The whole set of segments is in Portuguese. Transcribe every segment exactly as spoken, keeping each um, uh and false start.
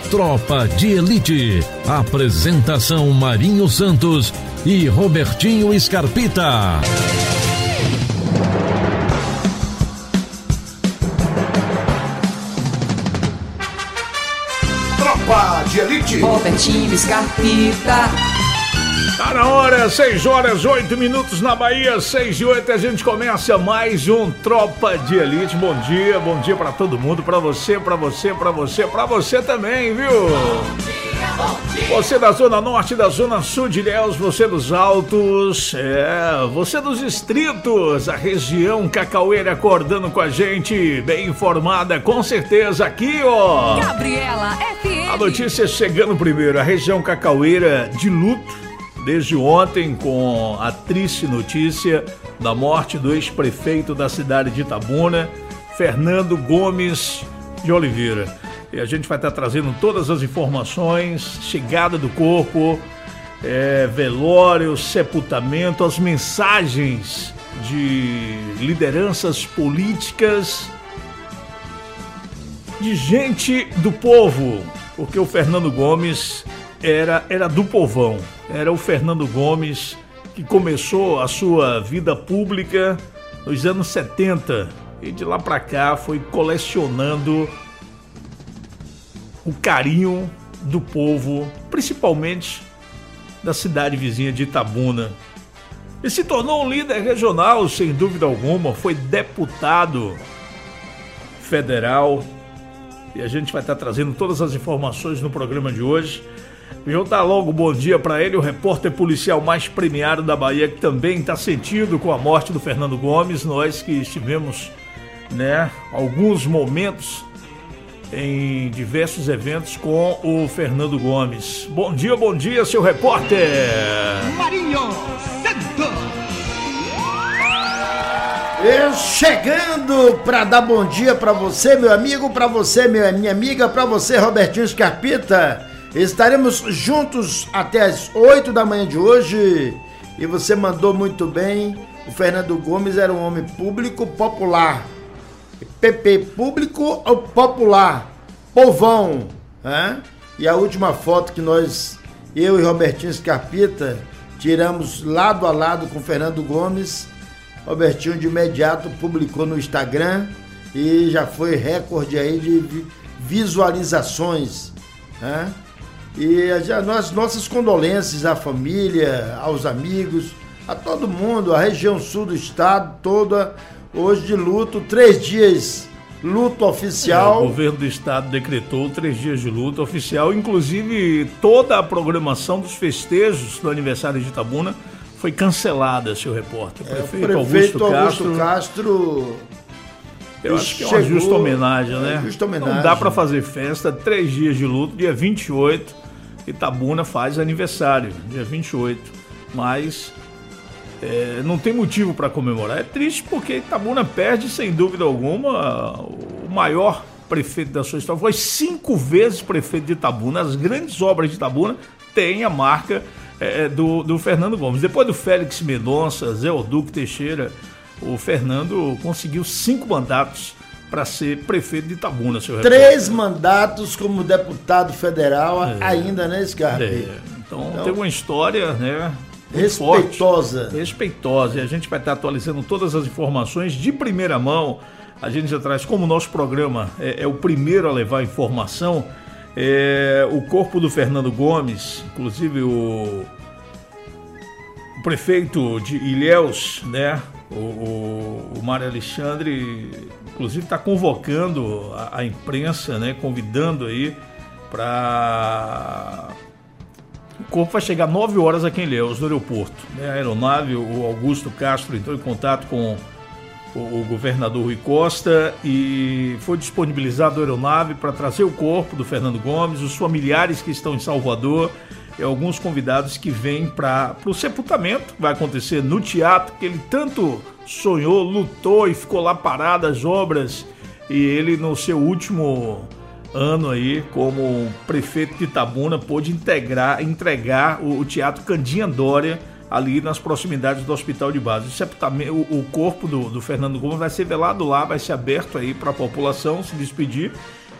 Tropa de Elite. Apresentação Marinho Santos e Robertinho Scarpita. Tropa de Elite. Robertinho Scarpita. Tá na hora, seis horas, oito minutos na Bahia, seis e oito, a gente começa mais um Tropa de Elite. Bom dia, bom dia pra todo mundo, pra você, pra você, pra você, pra você também, viu? Bom dia, bom dia. Você da Zona Norte, da Zona Sul de Ilhéus, você dos Altos, é, você dos distritos, a região Cacaueira acordando com a gente, bem informada, com certeza, aqui, ó. Gabriela F M. A notícia chegando primeiro, a região Cacaueira de luto desde ontem, com a triste notícia da morte do ex-prefeito da cidade de Itabuna, Fernando Gomes de Oliveira. E a gente vai estar trazendo todas as informações, chegada do corpo, é, velório, sepultamento, as mensagens de lideranças políticas, de gente do povo, porque o Fernando Gomes era, era do povão. Era o Fernando Gomes que começou a sua vida pública nos anos setenta e de lá pra cá foi colecionando o carinho do povo, principalmente da cidade vizinha de Itabuna. E se tornou um líder regional, sem dúvida alguma, foi deputado federal. E a gente vai estar trazendo todas as informações no programa de hoje. Eu dar logo bom dia para ele, o repórter policial mais premiado da Bahia, que também está sentido com a morte do Fernando Gomes. Nós que estivemos, né, alguns momentos em diversos eventos com o Fernando Gomes. Bom dia, bom dia, seu repórter Marinho Santos. Eu chegando para dar bom dia para você, meu amigo, para você, minha amiga, para você, Robertinho Scarpita. Estaremos juntos até as oito da manhã de hoje. E você mandou muito bem. O Fernando Gomes era um homem público popular. P P público ou popular? Povão, né? E a última foto que nós, eu e Robertinho Scarpita, tiramos lado a lado com o Fernando Gomes, Robertinho de imediato publicou no Instagram e já foi recorde aí de visualizações, né? E já nós, nossas condolências à família, aos amigos, a todo mundo, a região sul do estado toda, hoje de luto, três dias, luto oficial. É, o governo do estado decretou três dias de luto oficial, inclusive toda a programação dos festejos do aniversário de Itabuna foi cancelada, seu repórter. O prefeito, é, o prefeito Augusto, Augusto Castro... Castro Eu acho que é uma justa homenagem, né? É justa homenagem. Não dá pra fazer festa, três dias de luto, dia vinte e oito, Itabuna faz aniversário, dia vinte e oito. Mas é, não tem motivo para comemorar. É triste porque Itabuna perde, sem dúvida alguma, o maior prefeito da sua história. Foi cinco vezes prefeito de Itabuna. As grandes obras de Itabuna têm a marca é, do, do Fernando Gomes. Depois do Félix Mendonça, Zé Oduque Teixeira, o Fernando conseguiu cinco mandatos para ser prefeito de Itabuna, seu repórter. Três mandatos como deputado federal é. ainda, né, Scarpa? É. Então, então tem uma história, né, respeitosa. Forte, respeitosa. E a gente vai estar atualizando todas as informações de primeira mão. A gente já traz, como o nosso programa é, é o primeiro a levar informação, é, o corpo do Fernando Gomes, inclusive o, o prefeito de Ilhéus, né, O, o, o Mário Alexandre, inclusive, está convocando a, a imprensa, né, convidando aí para... O corpo vai chegar nove horas aqui em Ilhéus, no aeroporto. Né? A aeronave, o Augusto Castro entrou em contato com o, o governador Rui Costa e foi disponibilizado a aeronave para trazer o corpo do Fernando Gomes, os familiares que estão em Salvador e alguns convidados que vêm para o sepultamento, que vai acontecer no teatro, que ele tanto sonhou, lutou e ficou lá parado as obras, e ele no seu último ano aí como prefeito de Itabuna pôde integrar, entregar o, o Teatro Candinha Dória ali nas proximidades do Hospital de Base. O, sepultamento, o, o corpo do, do Fernando Gomes vai ser velado lá, vai ser aberto aí para a população se despedir.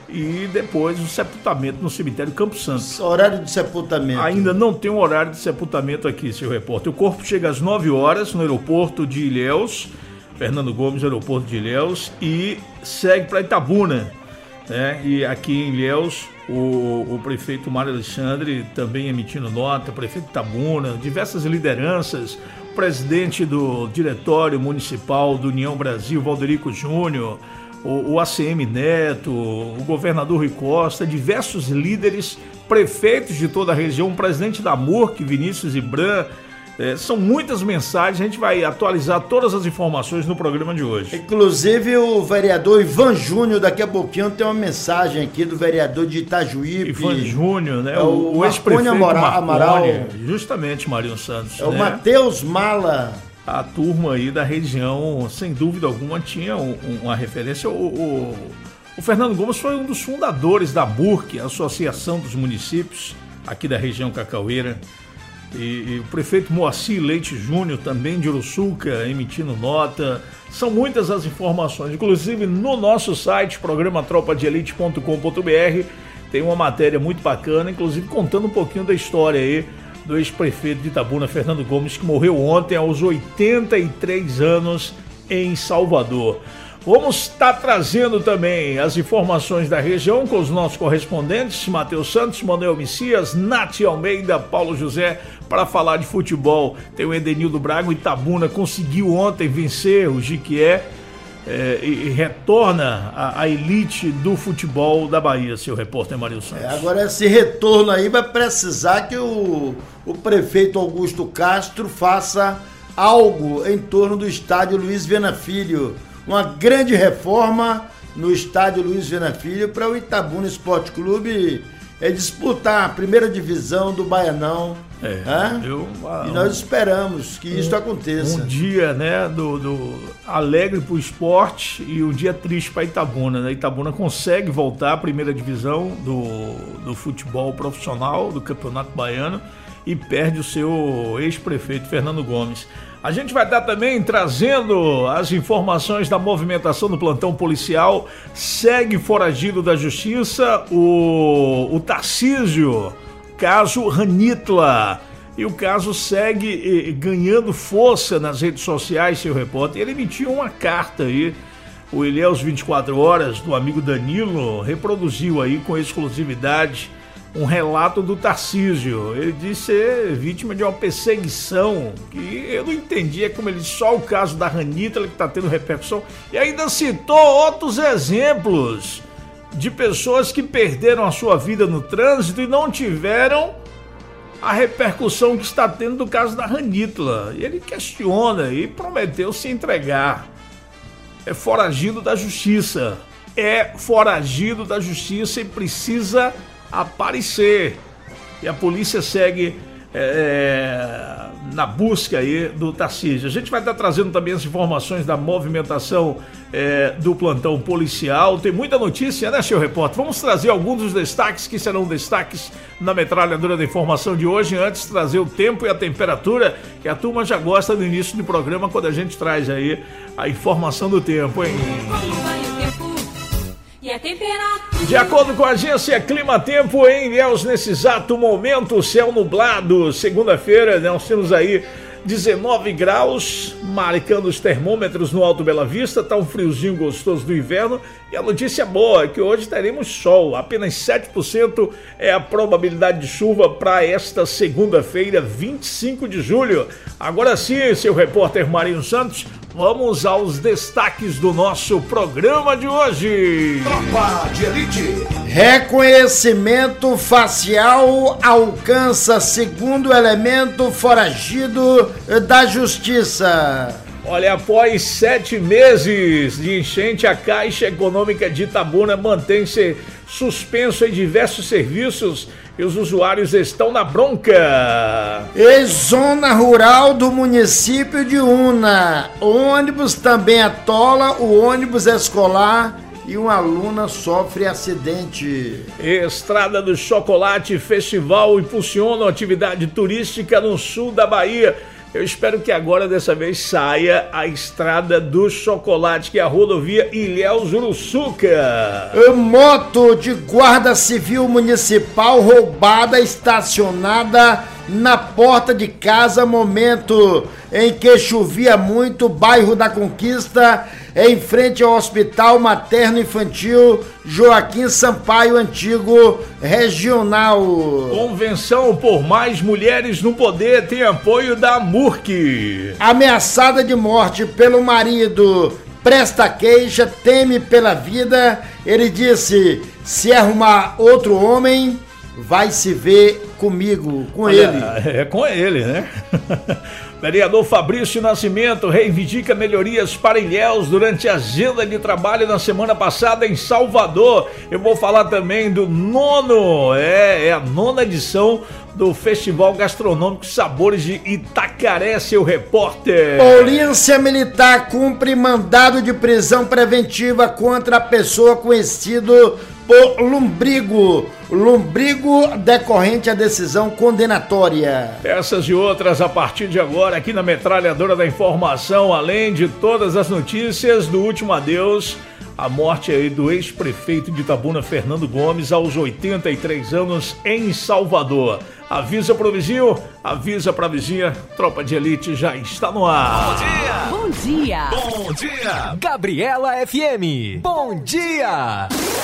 e depois o sepultamento no cemitério Campo Santo. Horário de sepultamento. Ainda não tem um horário de sepultamento aqui, seu repórter. O corpo chega às nove horas no aeroporto de Ilhéus, Fernando Gomes, aeroporto de Ilhéus, e segue para Itabuna. Né? E aqui em Ilhéus, o, o prefeito Mário Alexandre também emitindo nota, prefeito de Itabuna, diversas lideranças, o presidente do Diretório Municipal do União Brasil, Valderico Júnior, o, o A C M Neto, o governador Rui Costa, diversos líderes, prefeitos de toda a região, o presidente da M U R C, Vinícius Ibran. É, são muitas mensagens, a gente vai atualizar todas as informações no programa de hoje. Inclusive o vereador Ivan Júnior, daqui a pouquinho tem uma mensagem aqui do vereador de Itajuípe. Ivan Júnior, né? É o, o ex-prefeito Amaral. Justamente, Marinho Santos. É o né? Matheus Mala. A turma aí da região, sem dúvida alguma, tinha um, uma referência. O, o, o Fernando Gomes foi um dos fundadores da B U R C, a Associação dos Municípios, aqui da região Cacaueira. E, e o prefeito Moacir Leite Júnior, também de Uruçuca, emitindo nota. São muitas as informações, inclusive no nosso site, programa tropa de elite ponto com ponto b r, tem uma matéria muito bacana, inclusive contando um pouquinho da história aí do ex-prefeito de Itabuna, Fernando Gomes, que morreu ontem aos oitenta e três anos em Salvador. Vamos estar trazendo também as informações da região com os nossos correspondentes, Matheus Santos, Manuel Messias, Nath Almeida, Paulo José, para falar de futebol. Tem o Edenildo Braga, o Itabuna conseguiu ontem vencer o Jiquié é, e, e retorna à elite do futebol da Bahia, seu repórter Mario Santos. É, agora esse retorno aí vai precisar que o, o prefeito Augusto Castro faça algo em torno do estádio Luiz Viana Filho. Uma grande reforma no estádio Luiz Viana Filho para o Itabuna Esporte Clube é disputar a primeira divisão do Baianão. É, eu, ah, e nós esperamos que um, isso aconteça. Um dia, né, do, do alegre para o esporte e um dia triste para Itabuna. Né? Itabuna consegue voltar à primeira divisão do, do futebol profissional, do Campeonato Baiano, e perde o seu ex-prefeito Fernando Gomes. A gente vai estar também trazendo as informações da movimentação do plantão policial. Segue foragido da justiça o, o Tarcísio, caso Ranitla. E o caso segue eh, ganhando força nas redes sociais, seu repórter. Ele emitiu uma carta aí, o Ilhéus vinte e quatro horas, do amigo Danilo, reproduziu aí com exclusividade um relato do Tarcísio. Ele disse ser vítima de uma perseguição que eu não entendia, como ele disse, só o caso da Ranitla que está tendo repercussão, e ainda citou outros exemplos de pessoas que perderam a sua vida no trânsito e não tiveram a repercussão que está tendo do caso da Ranitla. E ele questiona e prometeu se entregar. É foragido da justiça. É foragido da justiça e precisa aparecer. E a polícia segue é, na busca aí do Tarcísio. A gente vai estar trazendo também as informações da movimentação é, do plantão policial. Tem muita notícia, né, seu repórter? Vamos trazer alguns dos destaques que serão destaques na metralhadora da informação de hoje. Antes, trazer o tempo e a temperatura, que a turma já gosta do início do programa, quando a gente traz aí a informação do tempo, hein? E a temperatura. De acordo com a agência Clima Tempo, em Ilhéus, nesse exato momento, céu nublado. Segunda-feira, nós temos aí dezenove graus, marcando os termômetros no Alto Bela Vista. Tá um friozinho gostoso do inverno. E a notícia boa é que hoje teremos sol. Apenas sete por cento é a probabilidade de chuva para esta segunda-feira, vinte e cinco de julho. Agora sim, seu repórter Marinho Santos, vamos aos destaques do nosso programa de hoje. Tropa de Elite. Reconhecimento facial alcança segundo elemento foragido da justiça. Olha, após sete meses de enchente, a Caixa Econômica de Itabuna mantém-se suspenso em diversos serviços e os usuários estão na bronca. E zona rural do município de Una, ônibus também atola o ônibus escolar e uma aluna sofre acidente. Estrada do Chocolate Festival impulsiona a atividade turística no sul da Bahia. Eu espero que agora, dessa vez, saia a Estrada do Chocolate, que é a rodovia Ilhéus Uruçuca. Moto de guarda civil municipal roubada estacionada na porta de casa, momento em que chovia muito, bairro da Conquista, em frente ao Hospital Materno Infantil Joaquim Sampaio Antigo Regional. Convenção por mais mulheres no poder tem apoio da Murk. Ameaçada de morte pelo marido, presta queixa, teme pela vida. Ele disse: se arrumar outro homem, vai se ver comigo, com Olha, ele. É com ele, né? Vereador Fabrício Nascimento reivindica melhorias para Ilhéus durante a agenda de trabalho na semana passada em Salvador. Eu vou falar também do nono, é, é a nona edição do Festival Gastronômico Sabores de Itacaré, seu repórter. Polícia Militar cumpre mandado de prisão preventiva contra a pessoa conhecido por Lombrigo. Lombrigo decorrente à decisão condenatória. Essas e outras a partir de agora aqui na Metralhadora da Informação, além de todas as notícias do último adeus, a morte aí do ex-prefeito de Itabuna, Fernando Gomes, aos oitenta e três anos em Salvador. Avisa pro vizinho, avisa pra vizinha, Tropa de Elite já está no ar. Bom dia! Bom dia! Bom dia! Gabriela F M, bom dia!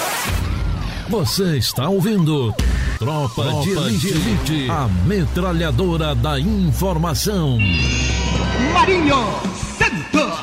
Você está ouvindo Tropa, Tropa de, Elite, de Elite, a metralhadora da informação. Marinho Santos.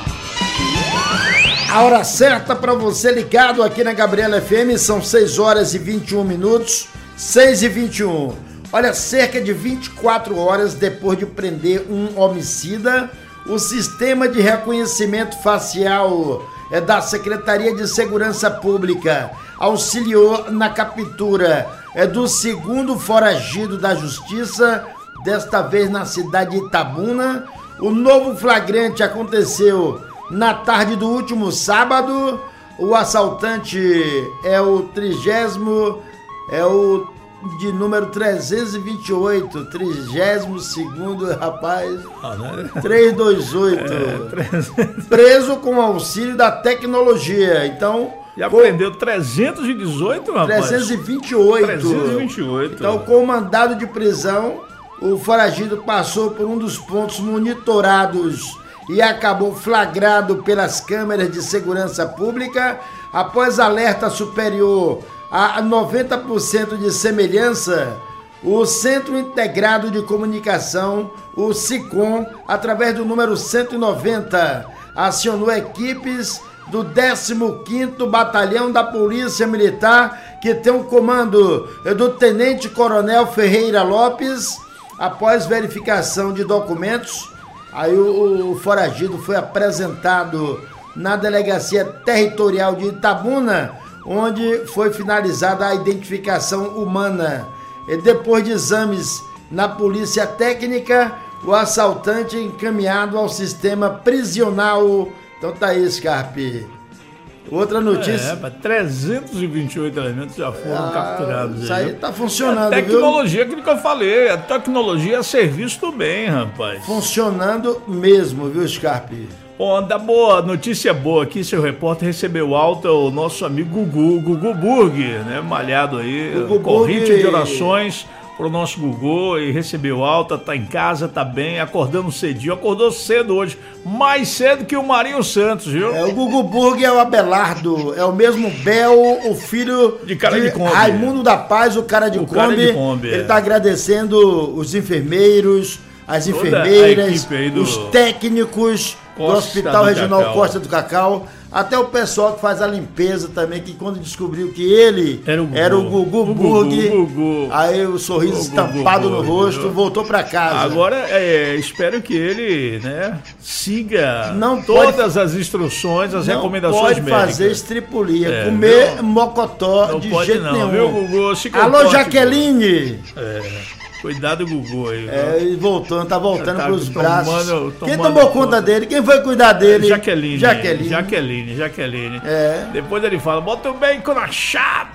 A hora certa para você ligado aqui na Gabriela F M, são seis horas e vinte e um minutos, seis e vinte e um. Olha, cerca de vinte e quatro horas depois de prender um homicida, o sistema de reconhecimento facial é da Secretaria de Segurança Pública auxiliou na captura é do segundo foragido da Justiça, desta vez na cidade de Itabuna. O novo flagrante aconteceu na tarde do último sábado. O assaltante é o trigésimo, é o de número trezentos e vinte e oito, trigésimo segundo, rapaz, ah, né? trezentos e vinte e oito, é, preso com auxílio da tecnologia. Então, já prendeu trezentos e dezoito, rapaz? trezentos e vinte e oito. trezentos e vinte e oito. Então, com mandado de prisão, o foragido passou por um dos pontos monitorados e acabou flagrado pelas câmeras de segurança pública. Após alerta superior a noventa por cento de semelhança, o Centro Integrado de Comunicação, o SICOM, através do número cento e noventa, acionou equipes do décimo quinto Batalhão da Polícia Militar, que tem o comando do Tenente Coronel Ferreira Lopes. Após verificação de documentos, aí o, o foragido foi apresentado na Delegacia Territorial de Itabuna, onde foi finalizada a identificação humana. E depois de exames na Polícia Técnica, o assaltante é encaminhado ao sistema prisional. Então tá aí, Scarpe. Outra notícia. É, trezentos e vinte e oito elementos já foram ah, capturados. Isso aí, aí tá funcionando, a tecnologia, viu? aquilo que eu falei, a tecnologia é serviço do bem, rapaz. Funcionando mesmo, viu, Scarpe? Onda boa, notícia boa aqui, seu repórter recebeu alta o nosso amigo Gugu, Gugu Burger, né, malhado aí, Gugu corrente Burger. de orações pro nosso Gugu, e recebeu alta, tá em casa, tá bem, acordando cedinho, acordou cedo hoje, mais cedo que o Marinho Santos, viu? É, o Gugu Burger é o Abelardo, é o mesmo Bel, o filho de, cara de, de Kombi. Raimundo da Paz, o cara de o Kombi. Cara de Kombi, ele é. tá agradecendo os enfermeiros, as Toda enfermeiras, do... os técnicos Costa do Hospital do Regional Cacau. Costa do Cacau, até o pessoal que faz a limpeza também, que quando descobriu que ele era o Gugu, era o Gugu, o Burg, Gugu. Aí o sorriso o estampado Gugu, no rosto, Gugu. Voltou pra casa. Agora, é, espero que ele, né, siga não todas pode, as instruções, as não recomendações pode médicas. Não pode fazer estripulia, é, comer viu? mocotó não de pode jeito não, nenhum. Viu, Gugu? Se Alô, comporte, Jaqueline! É. Cuidado, Gugu aí. É, ele voltando, tá voltando tá pros braços. Tomando, tomando Quem tomou conta, conta dele? Quem foi cuidar dele? Jaqueline. Jaqueline. Jaqueline, Jaqueline. É. Depois ele fala, bota o bacon na chapa.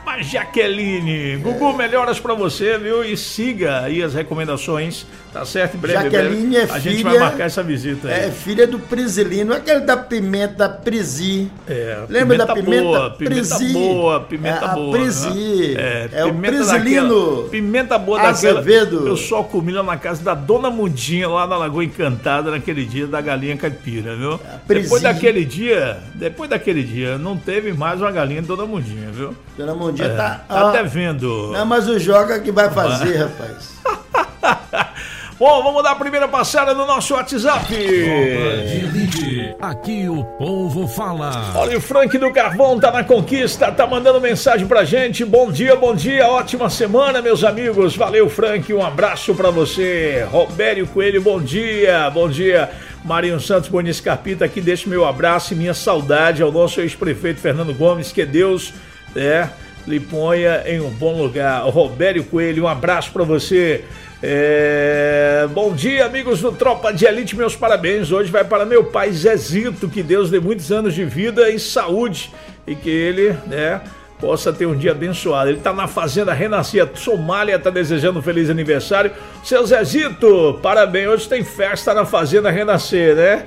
Dona Jaqueline. Gugu, melhoras pra você, viu? E siga aí as recomendações, tá certo? Em breve, Jaqueline breve, é a filha... gente vai marcar essa visita aí. É filha do Prisilino, aquele da pimenta Prisi. É, Lembra pimenta da pimenta boa, pimenta Prisi? boa, pimenta é, boa. A Prisi. Né? É, é o pimenta Prisilino. daquela, pimenta boa Azevedo. daquela. Eu só comi lá na casa da Dona Mudinha, lá na Lagoa Encantada, naquele dia da galinha caipira, viu? Depois daquele dia, depois daquele dia, não teve mais uma galinha de Dona Mudinha, viu? Dona Mudinha é, tá... Tá ó, devendo. Não, mas o Joga que vai fazer, rapaz. Bom, vamos dar a primeira passada no nosso WhatsApp. Aqui o povo fala. Olha, o Frank do Carvão tá na conquista, tá mandando mensagem pra gente. Bom dia, bom dia, ótima semana, meus amigos. Valeu, Frank, um abraço pra você. Robério Coelho, bom dia, bom dia. Marinho Santos Bonis Carpita, aqui deixo meu abraço e minha saudade ao nosso ex-prefeito Fernando Gomes, que Deus é, lhe ponha em um bom lugar. Robério Coelho, um abraço pra você. É... Bom dia, amigos do Tropa de Elite, meus parabéns. Hoje vai para meu pai Zezito, que Deus dê muitos anos de vida e saúde e que ele, né, possa ter um dia abençoado. Ele tá na Fazenda Renascer Somália, tá desejando um feliz aniversário. Seu Zezito, parabéns, hoje tem festa na Fazenda Renascer, né?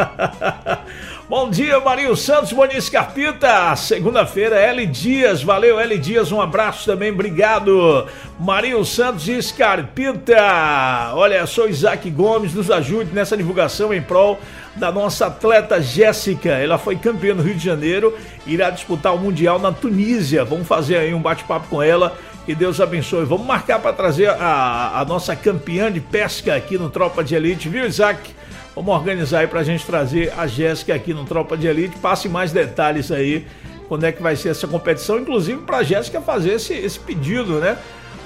Bom dia, Marinho Santos, Bonis Carpita. Segunda-feira, L Dias. Valeu, L Dias. Um abraço também, obrigado. Marinho Santos e Scarpita. Olha, sou Isaac Gomes. Nos ajude nessa divulgação em prol da nossa atleta Jéssica. Ela foi campeã no Rio de Janeiro. Irá disputar o Mundial na Tunísia. Vamos fazer aí um bate-papo com ela. Que Deus abençoe. Vamos marcar para trazer a, a nossa campeã de pesca aqui no Tropa de Elite, viu, Isaac? Vamos organizar aí pra gente trazer a Jéssica aqui no Tropa de Elite. Passe mais detalhes aí, quando é que vai ser essa competição, inclusive pra Jéssica fazer esse, esse pedido, né?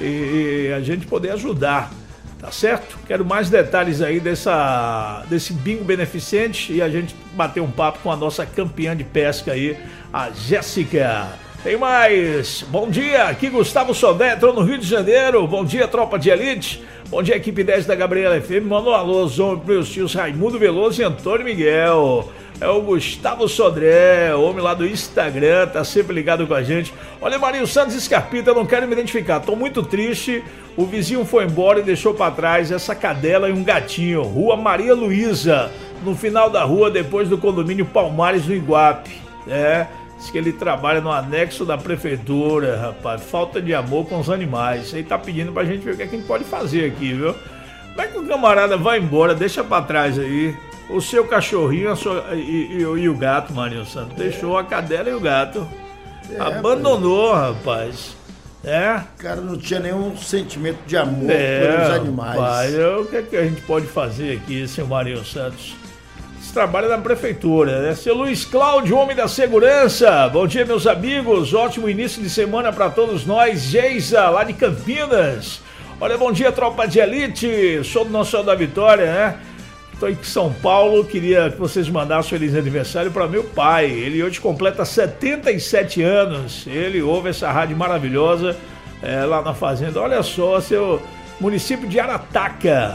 E, e a gente poder ajudar, tá certo? Quero mais detalhes aí dessa, desse bingo beneficente e a gente bater um papo com a nossa campeã de pesca aí, a Jéssica. Tem mais. Bom dia, aqui Gustavo Sodré, entrou no Rio de Janeiro. Bom dia, Tropa de Elite. Bom dia, equipe dez da Gabriela F M. Manda um alô para meus tios Raimundo Veloso e Antônio Miguel. É o Gustavo Sodré, o homem lá do Instagram, tá sempre ligado com a gente. Olha, Marinho Santos Escarpita, eu não quero me identificar, tô muito triste. O vizinho foi embora e deixou para trás essa cadela e um gatinho. Rua Maria Luísa, no final da rua, depois do condomínio Palmares, no Iguape. É... Diz que ele trabalha no anexo da prefeitura, rapaz. Falta de amor com os animais. Aí tá pedindo pra gente ver o que, é que a gente pode fazer aqui, viu? Como é que o camarada vai embora, deixa pra trás aí o seu cachorrinho a sua, e, e, e o gato, Marinho Santos. Deixou a cadela e o gato. É, abandonou, rapaz. É? O cara não tinha nenhum sentimento de amor é, pelos animais. Rapaz, o que, é que a gente pode fazer aqui, seu Marinho Santos? Trabalha na prefeitura, né? Seu Luiz Cláudio, homem da segurança. Bom dia, meus amigos. Ótimo início de semana para todos nós. Geisa, lá de Campinas. Olha, bom dia, Tropa de Elite. Sou do Nosso Senhor da Vitória, né? Estou em São Paulo. Queria que vocês mandassem um feliz aniversário para meu pai. Ele hoje completa setenta e sete anos. Ele ouve essa rádio maravilhosa é, lá na fazenda. Olha só, seu... Município de Arataca.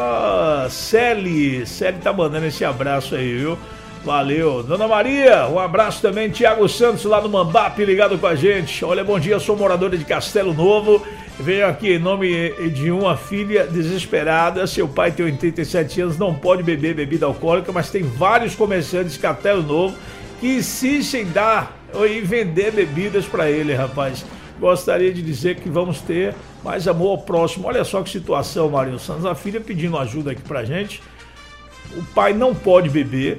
Ah, Celi. Celi tá mandando esse abraço aí, viu? Valeu. Dona Maria, um abraço também. Tiago Santos lá no Mambap, ligado com a gente. Olha, bom dia, sou moradora de Castelo Novo. Venho aqui em nome de uma filha desesperada. Seu pai tem oitenta e sete anos, não pode beber bebida alcoólica, mas tem vários comerciantes de Castelo Novo que insistem em dar e vender bebidas para ele, rapaz. Gostaria de dizer que vamos ter mais amor ao próximo. Olha só que situação, Marinho Santos. A filha pedindo ajuda aqui pra gente. O pai não pode beber.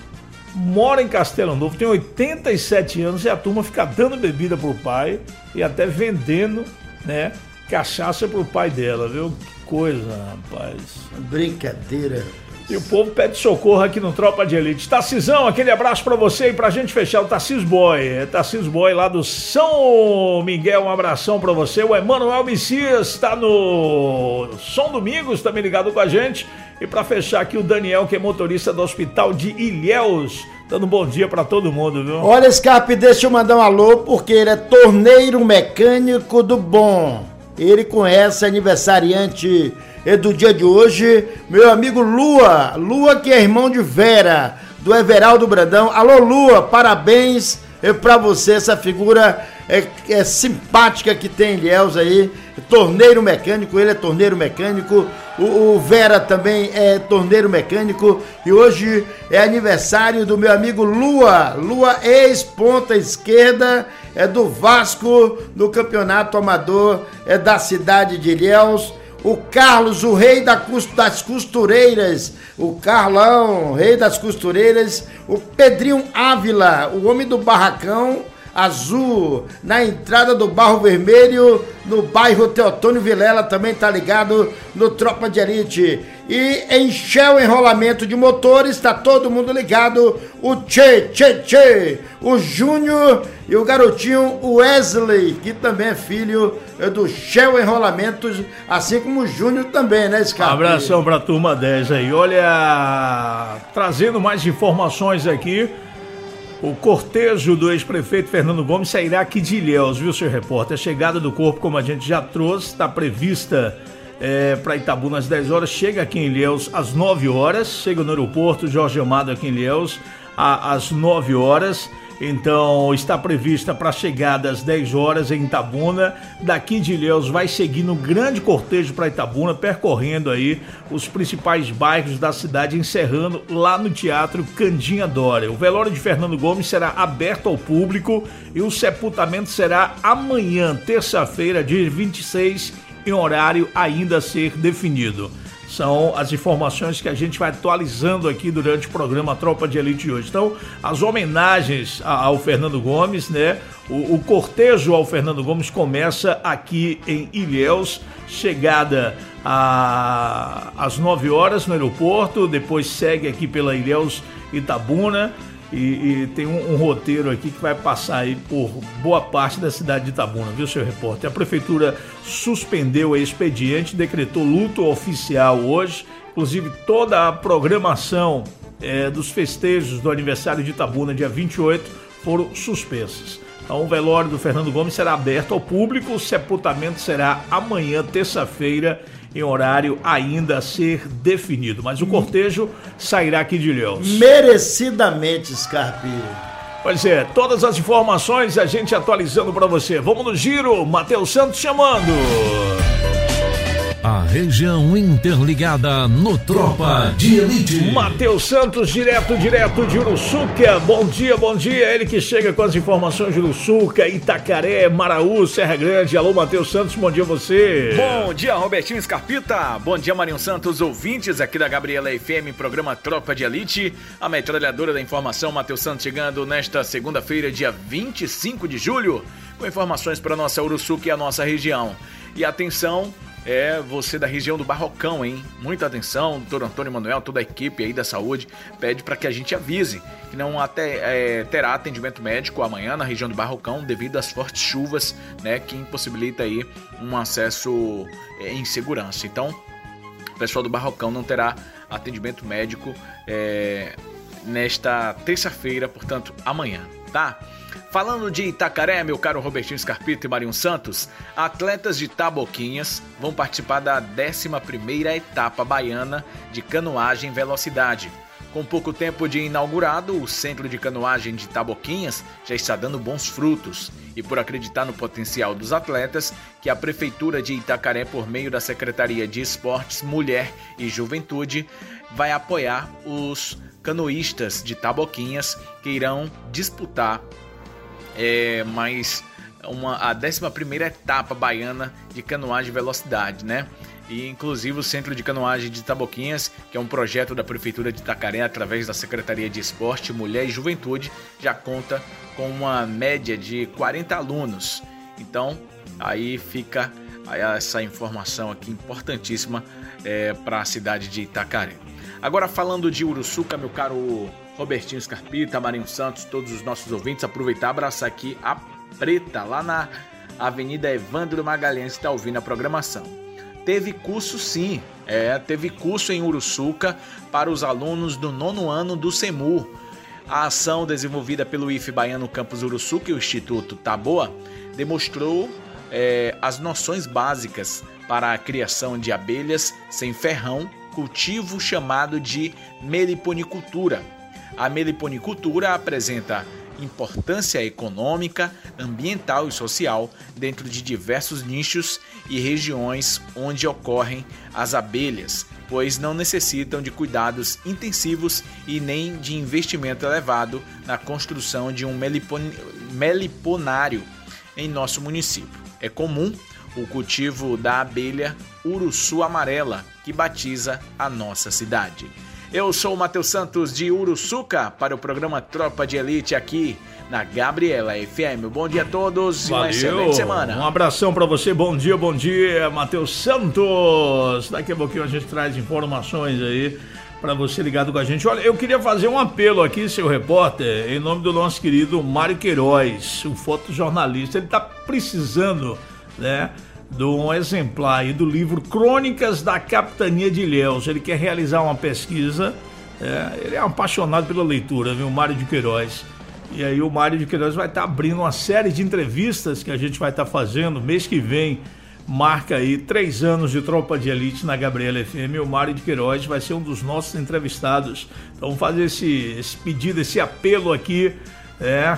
Mora em Castelo Novo, tem oitenta e sete anos e a turma fica dando bebida pro pai e até vendendo, né, cachaça pro pai dela, viu? Que coisa, rapaz. Brincadeira. E o povo pede socorro aqui no Tropa de Elite. Tarcisão, aquele abraço pra você e pra gente fechar o Tarcis Boy. É Tarcis Boy lá do São Miguel, um abração pra você. O Emanuel Messias tá no São Domingos, também ligado com a gente. E pra fechar aqui o Daniel, que é motorista do Hospital de Ilhéus, dando um bom dia pra todo mundo, viu? Olha, Scarpe, deixa eu mandar um alô, porque ele é torneiro mecânico do bom. Ele conhece aniversariante do dia de hoje, meu amigo Lua, Lua que é irmão de Vera, do Everaldo Brandão. Alô, Lua, parabéns pra você, essa figura é, é simpática que tem Ilhéus aí, torneiro mecânico, ele é torneiro mecânico, o, o Vera também é torneiro mecânico, e hoje é aniversário do meu amigo Lua, Lua ex-ponta esquerda, é do Vasco, no campeonato amador, é da cidade de Ilhéus. O Carlos, o rei da, das costureiras, o Carlão, rei das costureiras, o Pedrinho Ávila, o homem do barracão azul, na entrada do Barro Vermelho, no bairro Teotônio Vilela, também tá ligado no Tropa de Elite. E em Shell Enrolamento de Motores, tá todo mundo ligado, o Tchê, Tchê, Tchê, o Júnior e o garotinho Wesley, que também é filho do Shell Enrolamentos, assim como o Júnior também, né, Scarpa? Um abração pra turma dez aí. Olha, trazendo mais informações aqui, o cortejo do ex-prefeito Fernando Gomes sairá aqui de Ilhéus, viu, seu repórter? A chegada do corpo, como a gente já trouxe, está prevista é, para Itabuna às dez horas, chega aqui em Ilhéus às nove horas, chega no aeroporto Jorge Amado aqui em Ilhéus a, às nove horas. Então está prevista para chegada às dez horas em Itabuna. Daqui de Ilhéus vai seguir no grande cortejo para Itabuna, percorrendo aí os principais bairros da cidade, encerrando lá no Teatro Candinha Dória. O velório de Fernando Gomes será aberto ao público e o sepultamento será amanhã, terça-feira, dia vinte e seis, em horário ainda a ser definido. São as informações que a gente vai atualizando aqui durante o programa Tropa de Elite de hoje. Então, as homenagens ao Fernando Gomes, né? O, o cortejo ao Fernando Gomes começa aqui em Ilhéus, chegada a, às nove horas no aeroporto, depois segue aqui pela Ilhéus Itabuna. E, e tem um, um roteiro aqui que vai passar aí por boa parte da cidade de Itabuna, viu, seu repórter? A prefeitura suspendeu o expediente, decretou luto oficial hoje, inclusive toda a programação é, dos festejos do aniversário de Itabuna, dia vinte e oito, foram suspensas. Então, o velório do Fernando Gomes será aberto ao público, o sepultamento será amanhã, terça-feira, em horário ainda a ser definido. Mas o cortejo sairá aqui de Ilhéus. Merecidamente, Scarpi. Pois é, todas as informações a gente atualizando para você. Vamos no giro, Matheus Santos chamando. A região interligada no Tropa de Elite. Matheus Santos, direto, direto de Uruçuca. Bom dia, bom dia. Ele que chega com as informações de Uruçuca, Itacaré, Maraú, Serra Grande. Alô, Matheus Santos, bom dia a você. Bom dia, Robertinho Scarpita. Bom dia, Marinho Santos, ouvintes aqui da Gabriela F M, programa Tropa de Elite. A metralhadora da informação, Matheus Santos, chegando nesta segunda-feira, dia vinte e cinco de julho, com informações para nossa Uruçuca e a nossa região. E atenção, é você da região do Barrocão, hein? Muita atenção, doutor Antônio Manuel, toda a equipe aí da saúde pede para que a gente avise que não até, é, terá atendimento médico amanhã na região do Barrocão devido às fortes chuvas, né, que impossibilita aí um acesso é, em segurança. Então, o pessoal do Barrocão não terá atendimento médico é, nesta terça-feira, portanto, amanhã, tá? Falando de Itacaré, meu caro Robertinho Scarpita e Marinho Santos, atletas de Taboquinhas vão participar da décima primeira etapa baiana de canoagem velocidade. Com pouco tempo de inaugurado, o Centro de Canoagem de Taboquinhas já está dando bons frutos. E por acreditar no potencial dos atletas, que a Prefeitura de Itacaré, por meio da Secretaria de Esportes, Mulher e Juventude, vai apoiar os canoístas de Taboquinhas que irão disputar É, mais uma, a décima primeira etapa baiana de canoagem velocidade, né? E inclusive o Centro de Canoagem de Taboquinhas, que é um projeto da Prefeitura de Itacaré através da Secretaria de Esporte, Mulher e Juventude, já conta com uma média de quarenta alunos. Então, aí fica aí essa informação aqui importantíssima é, para a cidade de Itacaré. Agora falando de Uruçuca, meu caro Robertinho Scarpita, Marinho Santos, todos os nossos ouvintes, aproveitar e abraçar aqui a Preta, lá na Avenida Evandro Magalhães, que está ouvindo a programação. Teve curso sim, é, teve curso em Uruçuca para os alunos do nono ano do SEMU. A ação desenvolvida pelo I F Baiano Campus Uruçuca e o Instituto Taboa demonstrou é, as noções básicas para a criação de abelhas sem ferrão, cultivo chamado de meliponicultura. A meliponicultura apresenta importância econômica, ambiental e social dentro de diversos nichos e regiões onde ocorrem as abelhas, pois não necessitam de cuidados intensivos e nem de investimento elevado na construção de um melipon- meliponário em nosso município. É comum o cultivo da abelha uruçu amarela, que batiza a nossa cidade. Eu sou o Matheus Santos de Uruçuca para o programa Tropa de Elite aqui na Gabriela F M. Bom dia a todos. Valeu. E uma excelente semana. Um abração para você, bom dia, bom dia, Matheus Santos. Daqui a pouquinho a gente traz informações aí para você ligado com a gente. Olha, eu queria fazer um apelo aqui, seu repórter, em nome do nosso querido Mário Queiroz, o fotojornalista. Ele está precisando, né, de um exemplar aí do livro Crônicas da Capitania de Ilhéus. Ele quer realizar uma pesquisa, é, ele é apaixonado pela leitura, viu, o Mário de Queiroz. E aí o Mário de Queiroz vai estar tá abrindo uma série de entrevistas que a gente vai estar tá fazendo. Mês que vem marca aí três anos de Tropa de Elite na Gabriela F M. E o Mário de Queiroz vai ser um dos nossos entrevistados. Então vamos fazer esse, esse pedido, esse apelo aqui, É,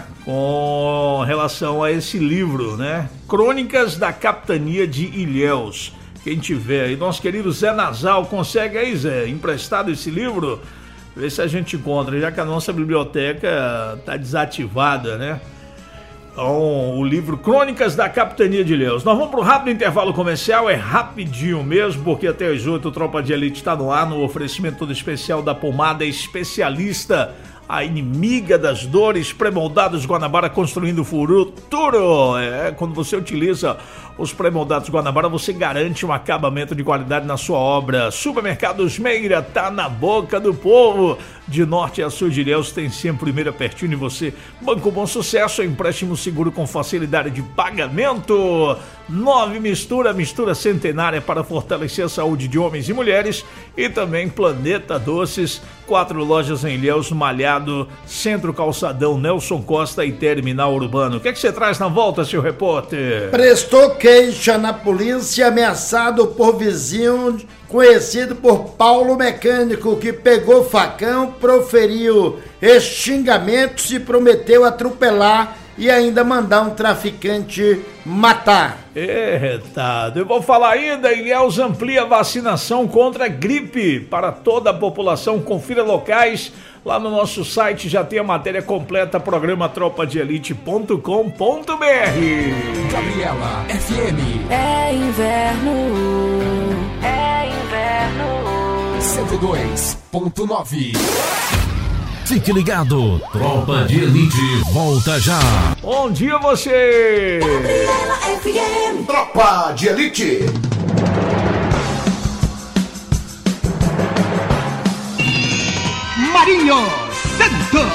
com relação a esse livro, né? Crônicas da Capitania de Ilhéus. Quem tiver aí, nosso querido Zé Nasal, consegue aí, Zé, emprestado esse livro? Vê se a gente encontra, já que a nossa biblioteca tá desativada, né? Então, o livro Crônicas da Capitania de Ilhéus. Nós vamos para o rápido intervalo comercial, é rapidinho mesmo, porque até às oito o Tropa de Elite está no ar, no oferecimento todo especial da pomada especialista, a inimiga das dores, pré-moldados Guanabara, construindo o futuro. É, quando você utiliza os pré-moldados Guanabara, você garante um acabamento de qualidade na sua obra. Supermercados Meira, tá na boca do povo. De norte a sul de Ilhéus, tem sempre o primeiro pertinho de você. Banco Bom Sucesso, empréstimo seguro com facilidade de pagamento. Nove Mistura, mistura centenária para fortalecer a saúde de homens e mulheres. E também Planeta Doces, quatro lojas em Ilhéus, Malhado, Centro Calçadão, Nelson Costa e Terminal Urbano. O que é que você traz na volta, seu repórter? Prestou queixa na polícia, ameaçado por vizinho conhecido por Paulo Mecânico, que pegou facão, proferiu xingamentos e prometeu atropelar e ainda mandar um traficante matar. Eita, eu vou falar ainda, Ilhéus amplia a vacinação contra a gripe para toda a população. Confira locais lá no nosso site, já tem a matéria completa, programa tropa de elite ponto com ponto b r. Gabriela F M. É inverno, é inverno. cento e dois ponto nove. Fique ligado, Tropa de Elite volta já. Bom dia você! Gabriela F M. Tropa de Elite. Marinho Santos.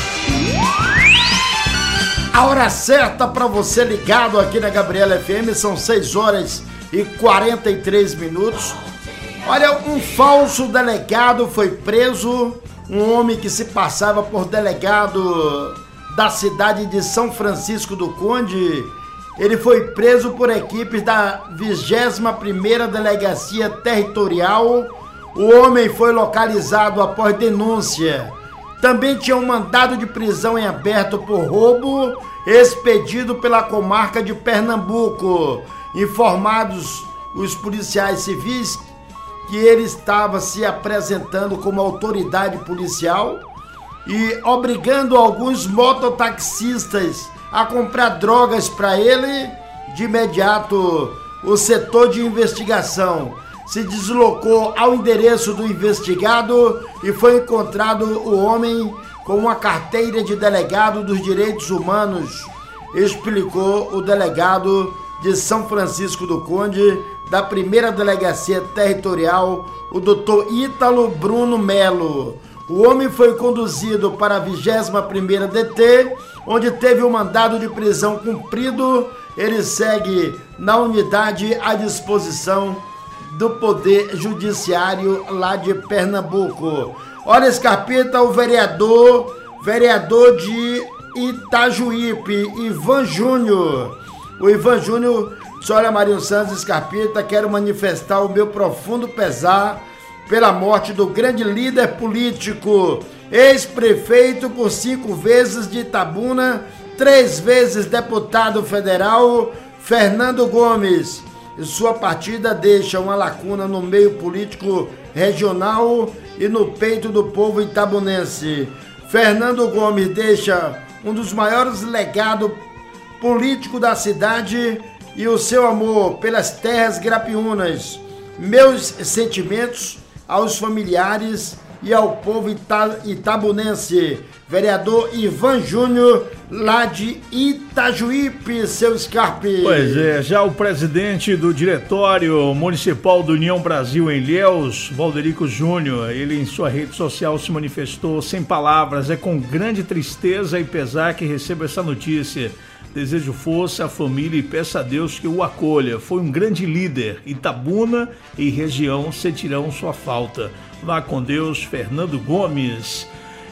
A hora certa para você ligado aqui na Gabriela F M são seis horas e quarenta e três minutos. Olha, um falso delegado foi preso. Um homem que se passava por delegado da cidade de São Francisco do Conde, ele foi preso por equipes da vigésima primeira Delegacia Territorial. O homem foi localizado após denúncia. Também tinha um mandado de prisão em aberto por roubo, expedido pela comarca de Pernambuco. Informados os policiais civis que ele estava se apresentando como autoridade policial e obrigando alguns mototaxistas a comprar drogas para ele. De imediato, o setor de investigação se deslocou ao endereço do investigado e foi encontrado o homem com uma carteira de delegado dos direitos humanos, explicou o delegado de São Francisco do Conde, da primeira Delegacia Territorial, o doutor Ítalo Bruno Melo. O homem foi conduzido para a vigésima primeira D T, onde teve o mandado de prisão cumprido. Ele segue na unidade à disposição do Poder Judiciário lá de Pernambuco. Olha, Scarpita, o vereador, vereador de Itajuípe, Ivan Júnior. O Ivan Júnior, senhora Marinho Santos, Scarpita, quero manifestar o meu profundo pesar pela morte do grande líder político ex-prefeito por cinco vezes de Itabuna, três vezes deputado federal, Fernando Gomes. Sua partida deixa uma lacuna no meio político regional e no peito do povo itabunense. Fernando Gomes deixa um dos maiores legados políticos da cidade e o seu amor pelas terras grapiúnas. Meus sentimentos aos familiares e ao povo ita- itabunense. Vereador Ivan Júnior, lá de Itajuípe, seu Scarpe. Pois é, já o presidente do Diretório Municipal do União Brasil em Ilhéus, Valderico Júnior, ele em sua rede social se manifestou sem palavras. É com grande tristeza e pesar que recebo essa notícia. Desejo força à família e peço a Deus que o acolha. Foi um grande líder. Itabuna e região sentirão sua falta. Vá com Deus, Fernando Gomes.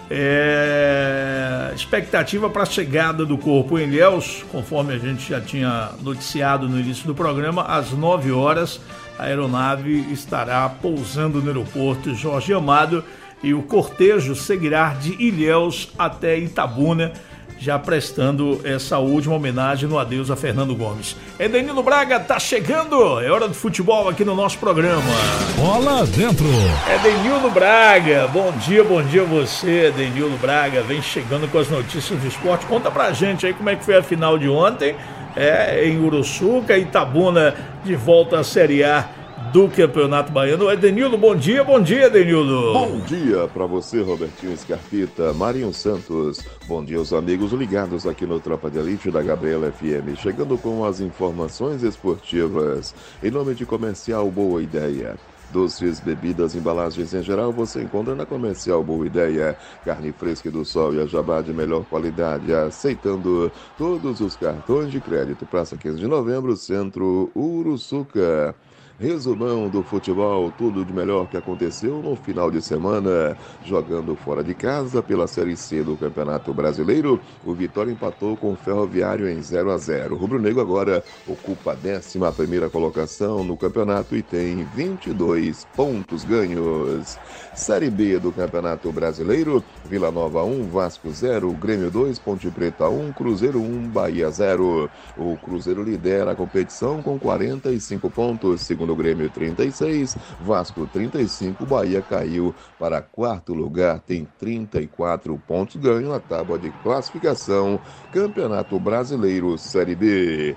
É... Expectativa para a chegada do corpo em Ilhéus, conforme a gente já tinha noticiado no início do programa, às nove horas a aeronave estará pousando no aeroporto Jorge Amado e o cortejo seguirá de Ilhéus até Itabuna, já prestando essa última homenagem no adeus a Fernando Gomes. Edenildo Braga tá chegando, é hora de futebol aqui no nosso programa. Bola dentro. Edenildo Braga, bom dia, bom dia a você, Edenildo Braga, vem chegando com as notícias do esporte. Conta pra gente aí como é que foi a final de ontem, é, em Uruçuca, Itabuna de volta à Série A do Campeonato Baiano. Edenildo, bom dia, bom dia, Edenildo. Bom dia para você, Robertinho Scarpita, Marinho Santos. Bom dia aos amigos ligados aqui no Tropa de Elite da Gabriela F M. Chegando com as informações esportivas. Em nome de Comercial Boa Ideia. Doces, bebidas, embalagens em geral você encontra na Comercial Boa Ideia. Carne fresca do sol e a jabá de melhor qualidade, aceitando todos os cartões de crédito. Praça quinze de novembro, Centro Uruçuca. Resumão do futebol, tudo de melhor que aconteceu no final de semana. Jogando fora de casa pela Série C do Campeonato Brasileiro, o Vitória empatou com o Ferroviário em zero a zero. O rubro-negro agora ocupa a décima primeira colocação no campeonato e tem vinte e dois pontos ganhos. Série B do Campeonato Brasileiro, Vila Nova um, Vasco zero, Grêmio dois, Ponte Preta um, Cruzeiro um, Bahia zero. O Cruzeiro lidera a competição com quarenta e cinco pontos, segundo o Grêmio trinta e seis, Vasco trinta e cinco, Bahia caiu para quarto lugar, tem trinta e quatro pontos ganho na tábua de classificação, Campeonato Brasileiro Série B.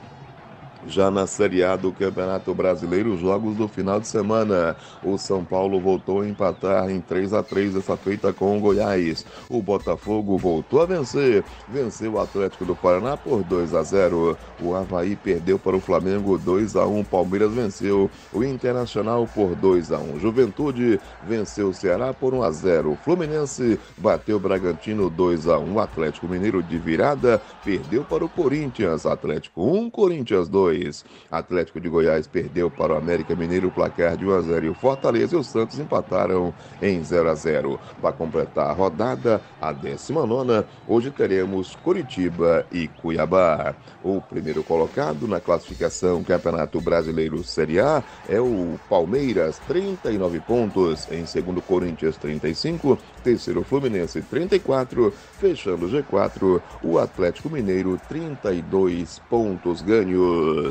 Já na Série A do Campeonato Brasileiro, os jogos do final de semana. O São Paulo voltou a empatar em três a três, essa feita com o Goiás. O Botafogo voltou a vencer, venceu o Atlético do Paraná por dois a zero. O Avaí perdeu para o Flamengo dois a um, Palmeiras venceu o Internacional por dois a um. Juventude venceu o Ceará por um a zero. O Fluminense bateu o Bragantino dois a um. O Atlético Mineiro de virada perdeu para o Corinthians. Atlético um, Corinthians dois. Atlético de Goiás perdeu para o América Mineiro o placar de um a zero. E o Fortaleza e o Santos empataram em zero a zero. Para completar a rodada, a décima nona, hoje teremos Coritiba e Cuiabá. O primeiro colocado na classificação Campeonato Brasileiro Série A é o Palmeiras, trinta e nove pontos. Em segundo, Corinthians, trinta e cinco. Terceiro, Fluminense, trinta e quatro. Fechando o G quatro, o Atlético Mineiro, trinta e dois pontos ganhos.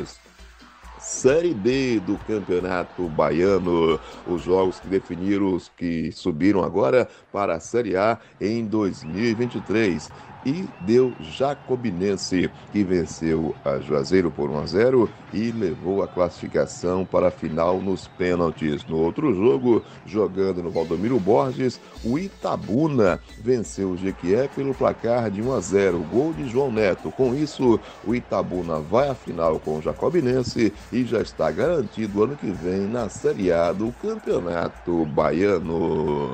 Série B do Campeonato Baiano, os jogos que definiram os que subiram agora para a Série A em dois mil e vinte e três. E deu Jacobinense, que venceu a Juazeiro por um a zero e levou a classificação para a final nos pênaltis. No outro jogo, jogando no Valdomiro Borges, o Itabuna venceu o Jequié pelo placar de um a zero, gol de João Neto. Com isso, o Itabuna vai à final com o Jacobinense e já está garantido ano que vem na Série A do Campeonato Baiano.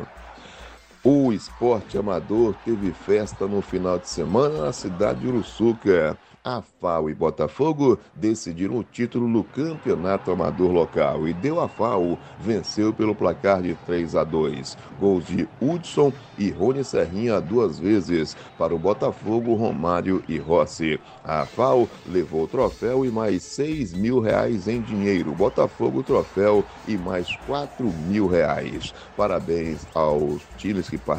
O esporte amador teve festa no final de semana na cidade de Uruçuca. A F A U e Botafogo decidiram o título no campeonato amador local e deu a F A U, venceu pelo placar de três a dois. Gols de Hudson e Rony Serrinha duas vezes, para o Botafogo, Romário e Rossi. A F A U levou o troféu e mais seis mil reais em dinheiro. Botafogo, troféu e mais quatro mil reais. Parabéns aos times que participaram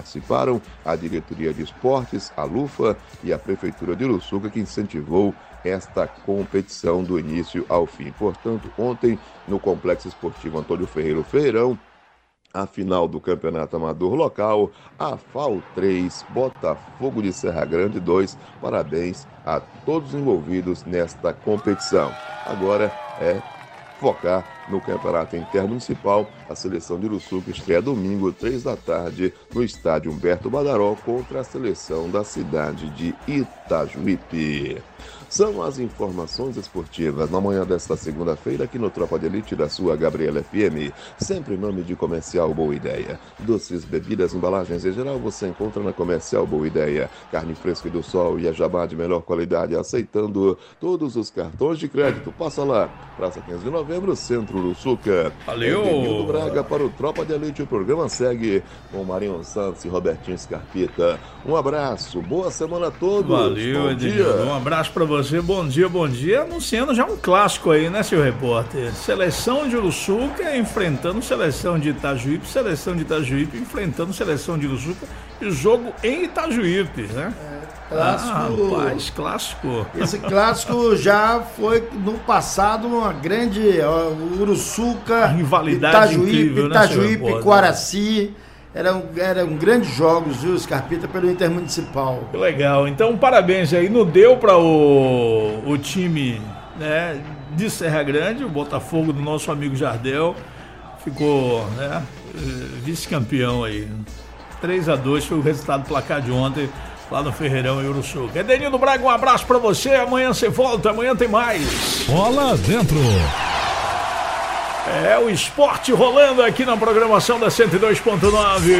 participaram a Diretoria de Esportes, a Lufa e a Prefeitura de Uruçuca, que incentivou esta competição do início ao fim. Portanto, ontem, no Complexo Esportivo Antônio Ferreira Feirão, a final do Campeonato Amador Local, a F A U três, Botafogo de Serra Grande dois. Parabéns a todos envolvidos nesta competição. Agora é focar no Campeonato Intermunicipal. A seleção de Uruçuca estreia domingo, três da tarde, no estádio Humberto Badaró, contra a seleção da cidade de Itajuípe. São as informações esportivas na manhã desta segunda-feira aqui no Tropa de Elite da sua Gabriela F M, sempre em nome de Comercial Boa Ideia. Doces, bebidas, embalagens em geral você encontra na Comercial Boa Ideia. Carne fresca e do sol e a jabá de melhor qualidade, aceitando todos os cartões de crédito. Passa lá, Praça quinze de Novembro, Centro Uruçuca. Valeu! Edenildo Braga para o Tropa de Elite. O programa segue com Marinho Santos e Robertinho Scarpita. Um abraço, boa semana a todos. Valeu, Edenildo. Um abraço para você. Bom dia, bom dia. Anunciando já um clássico aí, né, seu repórter? Seleção de Uruçuca enfrentando seleção de Itajuípe, seleção de Itajuípe enfrentando seleção de Uruçuca e jogo em Itajuípe, né? É, clássico. Ah, rapaz, clássico. Esse clássico já foi no passado uma grande ó, Uruçuca, rivalidade Itajuípe, incrível, né, Itajuípe, Coaraci. Eram, eram grandes jogos, viu, Scarpita, pelo Intermunicipal. Que legal. Então, parabéns aí. Não deu para o, o time, né, de Serra Grande, o Botafogo do nosso amigo Jardel. Ficou, né, vice-campeão aí. três a dois foi o resultado do placar de ontem, lá no Ferreirão e Uruçuca. Edenildo Braga, um abraço para você. Amanhã você volta, amanhã tem mais. Bola dentro. É o esporte rolando aqui na programação da cento e dois ponto nove.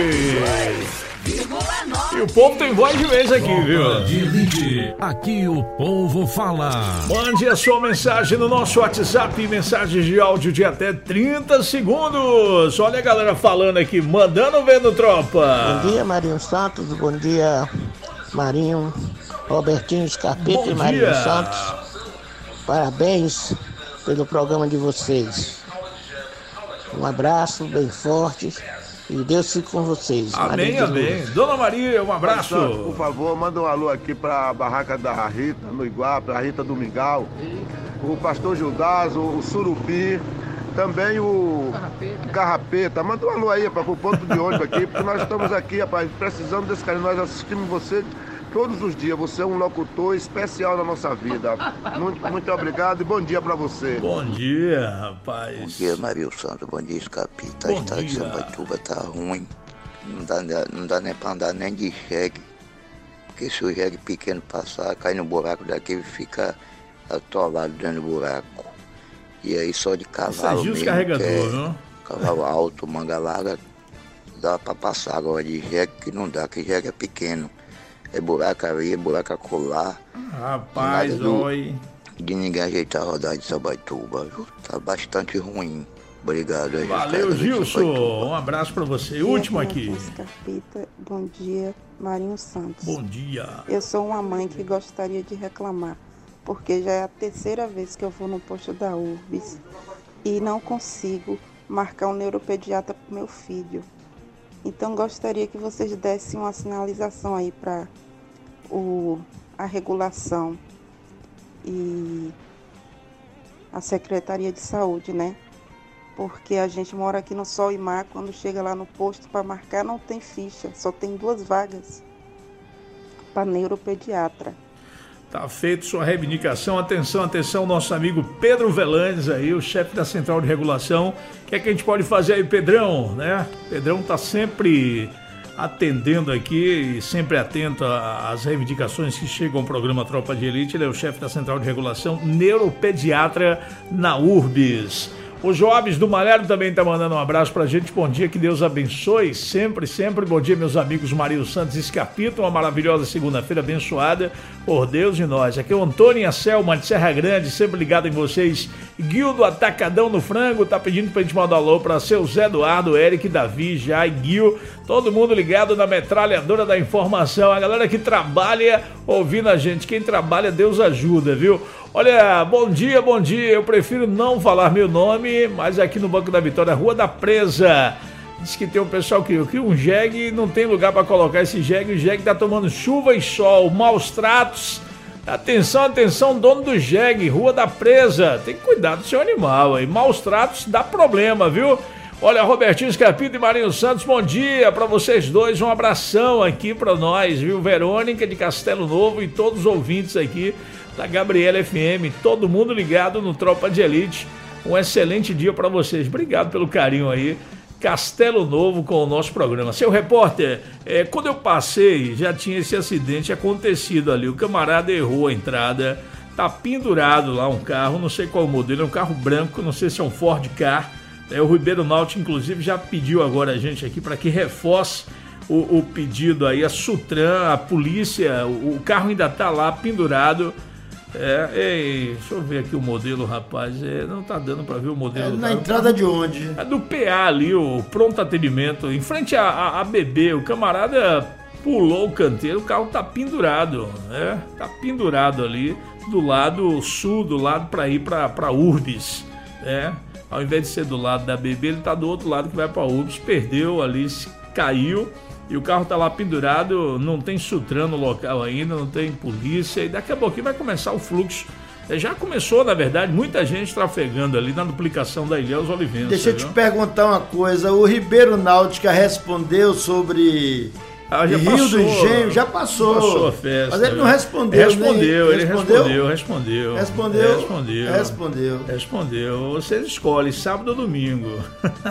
E o povo tem voz de vez aqui, viu? De elite. Aqui o povo fala. Mande a sua mensagem no nosso WhatsApp, mensagens de áudio de até trinta segundos. Olha a galera falando aqui, mandando ver no Tropa. Bom dia, Marinho Santos. Bom dia, Marinho, Robertinho Scarpita e Marinho Santos. Parabéns pelo programa de vocês. Um abraço bem forte e Deus fique com vocês. Amém, amém. Dona Maria, um abraço. Santos, por favor, manda um alô aqui para a barraca da Rita, no Iguape, a Rita do Mingau, o pastor Judas, o, o Surupi, também o Carrapeta. Carrapeta. Manda um alô aí para o ponto de ônibus aqui, porque nós estamos aqui, rapaz, precisando desse carinho. Nós assistimos você todos os dias. Você é um locutor especial na nossa vida. Muito, muito obrigado e bom dia pra você. Bom dia, rapaz. Bom dia, Marinho Santos. Bom dia, Scarpita. A estrada de Sambaituba tá ruim. Não dá, não dá nem pra andar nem de jegue. Porque se o jegue pequeno passar, cai no buraco daqui e fica atolado dentro do buraco. E aí só de cavalo mesmo, carregador, que é, não? Cavalo alto, manga larga, dá pra passar. Agora de jegue que não dá, que jegue é pequeno. É buraco ali, é buraco acolá. Rapaz, oi. De ninguém ajeitar a rodada de Sambaituba, viu? Tá bastante ruim. Obrigado. Valeu, Gilson. Um abraço pra você. Último aqui. Scarpita, bom dia, Marinho Santos. Bom dia. Eu sou uma mãe que gostaria de reclamar, porque já é a terceira vez que eu vou no posto da Urbis e não consigo marcar um neuropediatra pro meu filho. Então gostaria que vocês dessem uma sinalização aí para a regulação e a Secretaria de Saúde, né? Porque a gente mora aqui no Sol e Mar, quando chega lá no posto para marcar não tem ficha, só tem duas vagas para neuropediatra. Tá feito sua reivindicação. Atenção, atenção, nosso amigo Pedro Velandes aí, o chefe da Central de Regulação. O que é que a gente pode fazer aí, Pedrão, né? Pedrão tá sempre atendendo aqui e sempre atento às reivindicações que chegam ao programa Tropa de Elite. Ele é o chefe da Central de Regulação, neuropediatra na Urbis. O Joabes do Malhado também tá mandando um abraço pra gente. Bom dia, que Deus abençoe sempre, sempre. Bom dia, meus amigos Marinho Santos e Scarpita. Uma maravilhosa segunda-feira abençoada por Deus e nós. Aqui é o Antônio Selma de Serra Grande, sempre ligado em vocês. Guildo Atacadão no Frango tá pedindo pra gente mandar um alô pra seu Zé Eduardo, Eric, Davi, Jai, Guil. Todo mundo ligado na metralhadora da informação. A galera que trabalha ouvindo a gente. Quem trabalha, Deus ajuda, viu? Olha, bom dia, bom dia. Eu prefiro não falar meu nome, mas aqui no Banco da Vitória, Rua da Presa, Diz que tem um pessoal que cria um jegue e não tem lugar para colocar esse jegue. O jegue tá tomando chuva e sol, maus tratos. Atenção, atenção, dono do jegue, Rua da Presa. Tem que cuidar do seu animal aí. Maus tratos dá problema, viu? Olha, Robertinho Scarpita e Marinho Santos, bom dia para vocês dois. Um abração aqui para nós, viu? Verônica de Castelo Novo e todos os ouvintes aqui da Gabriela F M. Todo mundo ligado no Tropa de Elite. Um excelente dia para vocês. Obrigado pelo carinho aí. Castelo Novo com o nosso programa. Seu repórter, é, quando eu passei, já tinha esse acidente acontecido ali. O camarada errou a entrada, tá pendurado lá um carro, não sei qual o modelo, é um carro branco, não sei se é um Ford Car. É, o Ribeiro Náutico, inclusive, já pediu agora a gente aqui para que reforce o, o pedido aí, a Sutran, a polícia, o, o carro ainda tá lá pendurado. É, ei, deixa eu ver aqui o modelo, rapaz. É, não tá dando pra ver o modelo. É na entrada de onde? É do P A ali, o pronto atendimento, em frente a, a, a B B. O camarada pulou o canteiro, o carro tá pendurado, né? Tá pendurado ali do lado sul, do lado pra ir pra, pra Urbis, né? Ao invés de ser do lado da B B, ele tá do outro lado que vai pra Urbis. Perdeu ali, caiu. E o carro tá lá pendurado, não tem Sutran no local ainda, não tem polícia, e daqui a pouquinho vai começar o fluxo. Já começou, na verdade, muita gente trafegando ali na duplicação da Ilhéus Olivença. Deixa eu te perguntar uma coisa, o Ribeiro Náutica respondeu sobre ah, já Rio passou, do Engenho? Já passou. Passou a festa. Mas ele não respondeu. Respondeu, nem... ele respondeu, respondeu. Respondeu? Respondeu. Respondeu. Respondeu. Vocês escolhem, sábado ou domingo.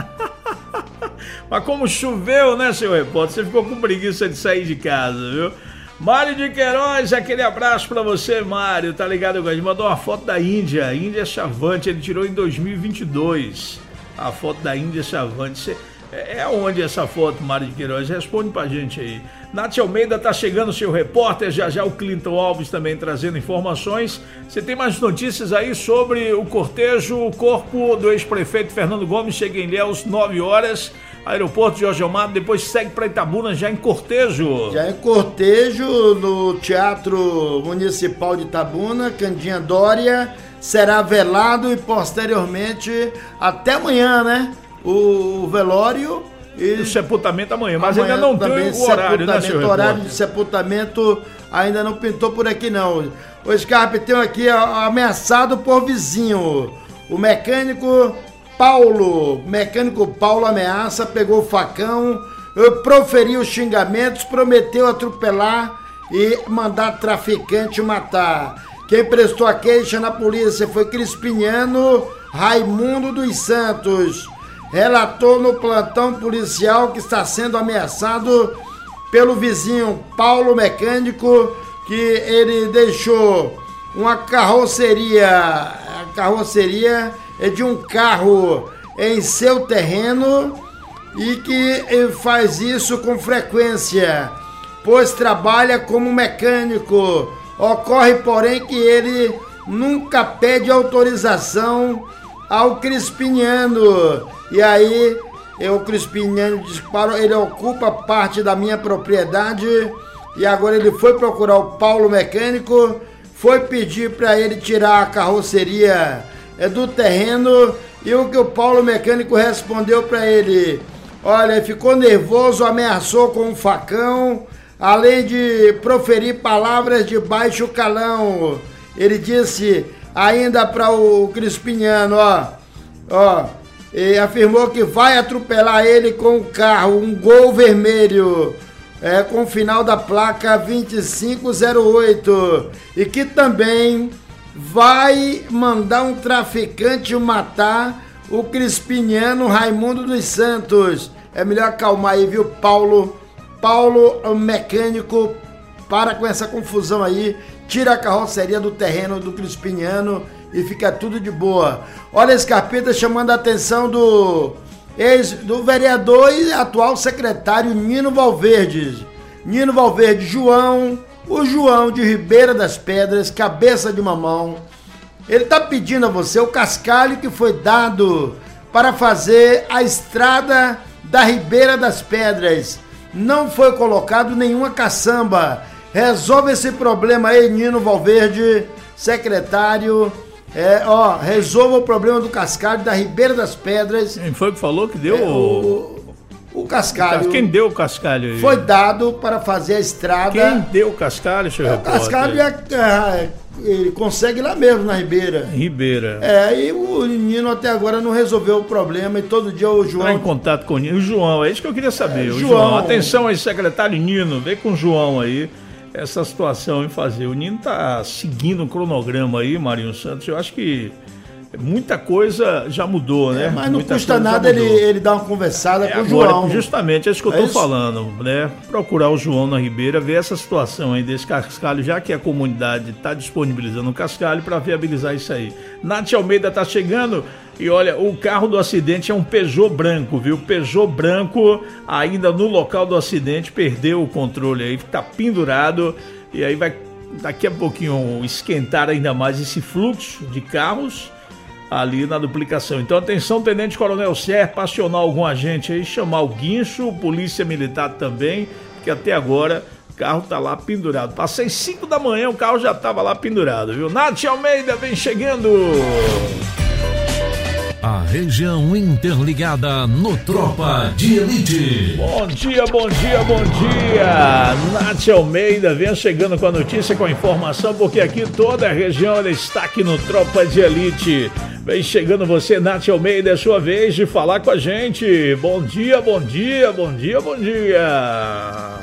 Mas como choveu, né, seu repórter? Você ficou com preguiça de sair de casa, viu? Mário de Queiroz, aquele abraço pra você, Mário. Tá ligado com a gente? Mandou uma foto da Índia, Índia Chavante. Ele tirou em dois mil e vinte e dois a foto da Índia Chavante. Você... É onde essa foto, Mário de Queiroz? Responde pra gente aí. Nath Almeida tá chegando, seu repórter. Já já o Clinton Alves também trazendo informações. Você tem mais notícias aí sobre o cortejo? O corpo do ex-prefeito Fernando Gomes chega em Ilhéus, nove horas. Aeroporto Jorge Amado, depois segue para Itabuna, já em cortejo. Já em cortejo, no Teatro Municipal de Itabuna, Candinha Dória, será velado e posteriormente, até amanhã, né? O velório e o sepultamento amanhã, mas amanhã ainda não tem o horário, né, senhor? O horário de sepultamento ainda não pintou por aqui, não. O Scarpe tem aqui ameaçado por vizinho. O mecânico Paulo, mecânico Paulo ameaça, pegou o facão, proferiu xingamentos, prometeu atropelar e mandar traficante matar. Quem prestou a queixa na polícia foi Crispiniano Raimundo dos Santos. Relatou no plantão policial que está sendo ameaçado pelo vizinho Paulo Mecânico, que ele deixou uma carroceria, a carroceria é de um carro em seu terreno e que faz isso com frequência, pois trabalha como mecânico. Ocorre, porém, que ele nunca pede autorização ao Crispiniano. E aí, o Crispiniano disparou, ele ocupa parte da minha propriedade e agora ele foi procurar o Paulo Mecânico, foi pedir para ele tirar a carroceria é, do terreno e o que o Paulo Mecânico respondeu para ele: olha, ficou nervoso, ameaçou com um facão, além de proferir palavras de baixo calão. Ele disse ainda para o Crispiniano, ó, ó, e afirmou que vai atropelar ele com o carro, um Gol vermelho, é, com o final da placa vinte e cinco zero oito, e que também vai mandar um traficante matar o Crispiniano Raimundo dos Santos. É melhor acalmar aí, viu, Paulo? Paulo Mecânico, para com essa confusão aí, tira a carroceria do terreno do Crispiniano e fica tudo de boa. Olha, Scarpita chamando a atenção do ex, do vereador e atual secretário Nino Valverde. Nino Valverde, João, o João de Ribeira das Pedras, cabeça de mamão. Ele tá pedindo a você o cascalho que foi dado para fazer a estrada da Ribeira das Pedras. Não foi colocado nenhuma caçamba. Resolve esse problema aí, Nino Valverde, secretário. É, ó, resolva o problema do cascalho da Ribeira das Pedras. Quem foi que falou que deu? É, o, O cascalho... Quem deu o cascalho aí? Foi dado para fazer a estrada... Quem deu o cascalho, senhor é, repórter? O cascalho é, é, ele consegue lá mesmo, na Ribeira. Ribeira. É, e o Nino até agora não resolveu o problema e todo dia o João... Tá em contato com o Nino. O João, é isso que eu queria saber. É, o João. João. Atenção aí, secretário Nino, vem com o João aí. Essa situação em fazer. O Nino tá seguindo o cronograma aí, Marinho Santos. Eu acho que muita coisa já mudou, né? É, mas não muita custa nada ele, ele dar uma conversada é com o agora, João. Justamente, é isso que eu é tô isso? falando, né? Procurar o João na Ribeira, ver essa situação aí desse cascalho, já que a comunidade tá disponibilizando o cascalho para viabilizar isso aí. Nath Almeida tá chegando e olha, o carro do acidente é um Peugeot branco, viu? Peugeot branco, ainda no local do acidente, perdeu o controle aí, tá pendurado e aí vai daqui a pouquinho esquentar ainda mais esse fluxo de carros ali na duplicação. Então atenção, Tenente Coronel Serpa, acionar algum agente aí, chamar o guincho, polícia militar também, que até agora o carro tá lá pendurado. Passei cinco da manhã, o carro já tava lá pendurado, viu? Nath Almeida vem chegando. A região interligada no Tropa de Elite. Bom dia, bom dia, bom dia. Nath Almeida vem chegando com a notícia, com a informação, porque aqui toda a região está aqui no Tropa de Elite. Vem chegando você, Nath Almeida, é sua vez de falar com a gente. Bom dia, bom dia, bom dia, bom dia.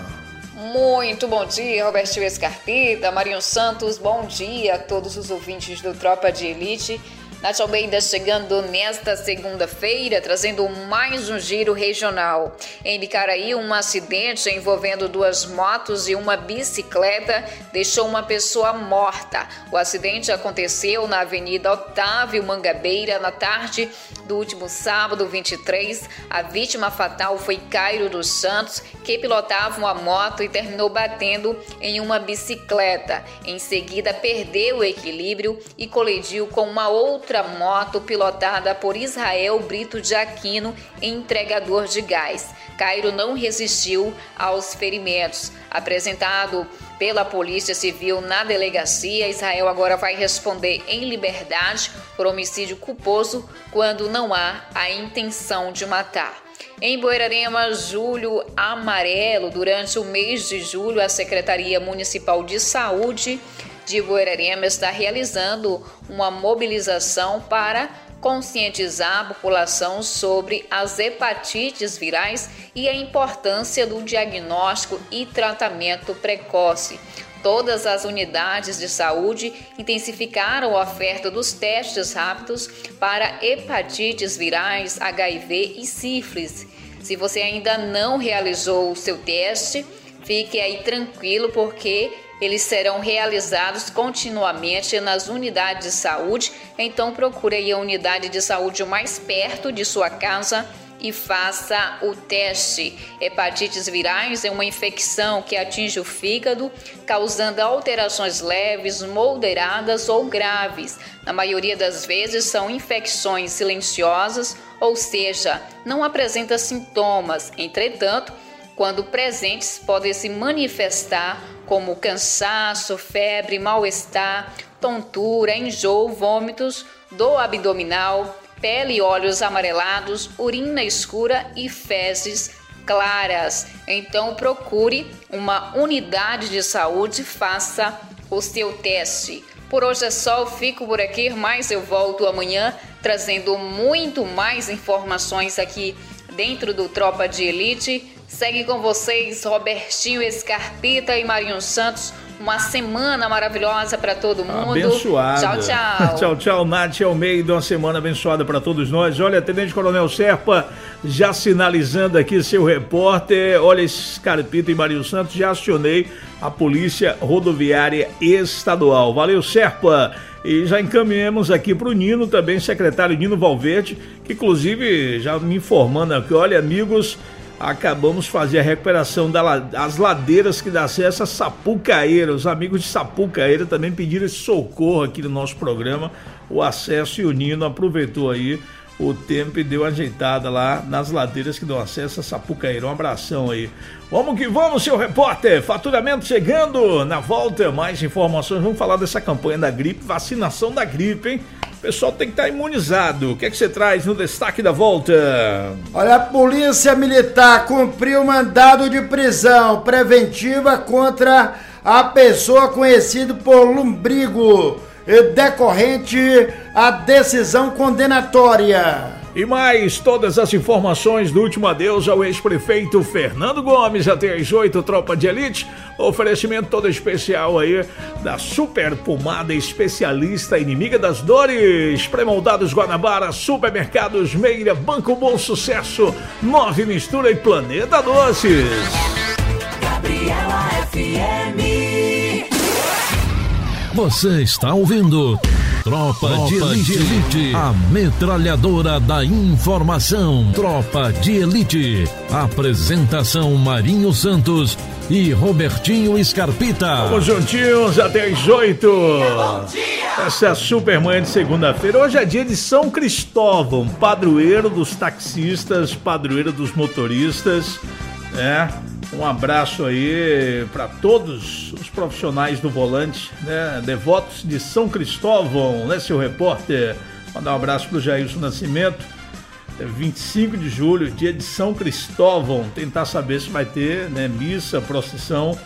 Muito bom dia, Robertinho Escarpita, Marinho Santos, bom dia a todos os ouvintes do Tropa de Elite. Nath Almeida chegando nesta segunda-feira, trazendo mais um giro regional. Em Bicaraí, um acidente envolvendo duas motos e uma bicicleta deixou uma pessoa morta. O acidente aconteceu na Avenida Otávio Mangabeira, na tarde do último sábado, vinte e três. A vítima fatal foi Cairo dos Santos, que pilotava uma moto e terminou batendo em uma bicicleta. Em seguida, perdeu o equilíbrio e colidiu com uma outra moto pilotada por Israel Brito de Aquino, entregador de gás. Cairo não resistiu aos ferimentos. Apresentado pela Polícia Civil na delegacia, Israel agora vai responder em liberdade por homicídio culposo quando não há a intenção de matar. Em Buerarema, julho amarelo. Durante o mês de julho, a Secretaria Municipal de Saúde de Buerarema está realizando uma mobilização para conscientizar a população sobre as hepatites virais e a importância do diagnóstico e tratamento precoce. Todas as unidades de saúde intensificaram a oferta dos testes rápidos para hepatites virais, H I V e sífilis. Se você ainda não realizou o seu teste, fique aí tranquilo, porque eles serão realizados continuamente nas unidades de saúde. Então procure aí a unidade de saúde mais perto de sua casa e faça o teste. Hepatites virais é uma infecção que atinge o fígado, causando alterações leves, moderadas ou graves. Na maioria das vezes são infecções silenciosas, ou seja, não apresenta sintomas. Entretanto, quando presentes, podem se manifestar como cansaço, febre, mal-estar, tontura, enjoo, vômitos, dor abdominal, pele e olhos amarelados, urina escura e fezes claras. Então procure uma unidade de saúde e faça o seu teste. Por hoje é só, eu fico por aqui, mas eu volto amanhã trazendo muito mais informações aqui dentro do Tropa de Elite. Segue com vocês Robertinho Escarpita e Marinho Santos. Uma semana maravilhosa para todo mundo. Abençoada. Tchau, tchau. Tchau, tchau, Nath Almeida. Uma semana abençoada para todos nós. Olha, Tenente Coronel Serpa já sinalizando aqui seu repórter. Olha, Escarpita e Marinho Santos, já acionei a Polícia Rodoviária Estadual. Valeu, Serpa. E já encaminhamos aqui para o Nino também, secretário Nino Valverde, que inclusive já me informando aqui, olha, amigos, acabamos de fazer a recuperação das ladeiras que dá acesso a Sapucaíra. Os amigos de Sapucaíra também pediram esse socorro aqui no nosso programa, o acesso, e o Nino aproveitou aí o tempo e deu uma ajeitada lá nas ladeiras que dão acesso a Sapucaíra. Um abração aí. Vamos que vamos, seu repórter. Faturamento chegando. Na volta, mais informações. Vamos falar dessa campanha da gripe, vacinação da gripe, hein? pessoal tem que estar imunizado. O que é que você traz no destaque da volta? Olha, a Polícia Militar cumpriu mandado de prisão preventiva contra a pessoa conhecida por Lombrigo, decorrente a decisão condenatória. E mais todas as informações do último adeus ao ex-prefeito Fernando Gomes até às oito, Tropa de Elite. Oferecimento todo especial aí da Super Pomada Especialista Inimiga das Dores. Pré-moldados Guanabara, Supermercados Meira, Banco Bom Sucesso, Nove Mistura e Planeta Doces. Gabriela F M. Você está ouvindo Tropa, Tropa de, Elite. de Elite, a metralhadora da informação. Tropa de Elite. Apresentação Marinho Santos e Robertinho Scarpita. Vamos juntinhos até as oito. Essa é a super manhã de segunda-feira. Hoje é dia de São Cristóvão, padroeiro dos taxistas, padroeiro dos motoristas, né? Um abraço aí para todos os profissionais do volante, né? Devotos de São Cristóvão, né, seu repórter? Mandar um abraço pro Jailson Nascimento. É vinte e cinco de julho, dia de São Cristóvão. Tentar saber se vai ter, né, missa, procissão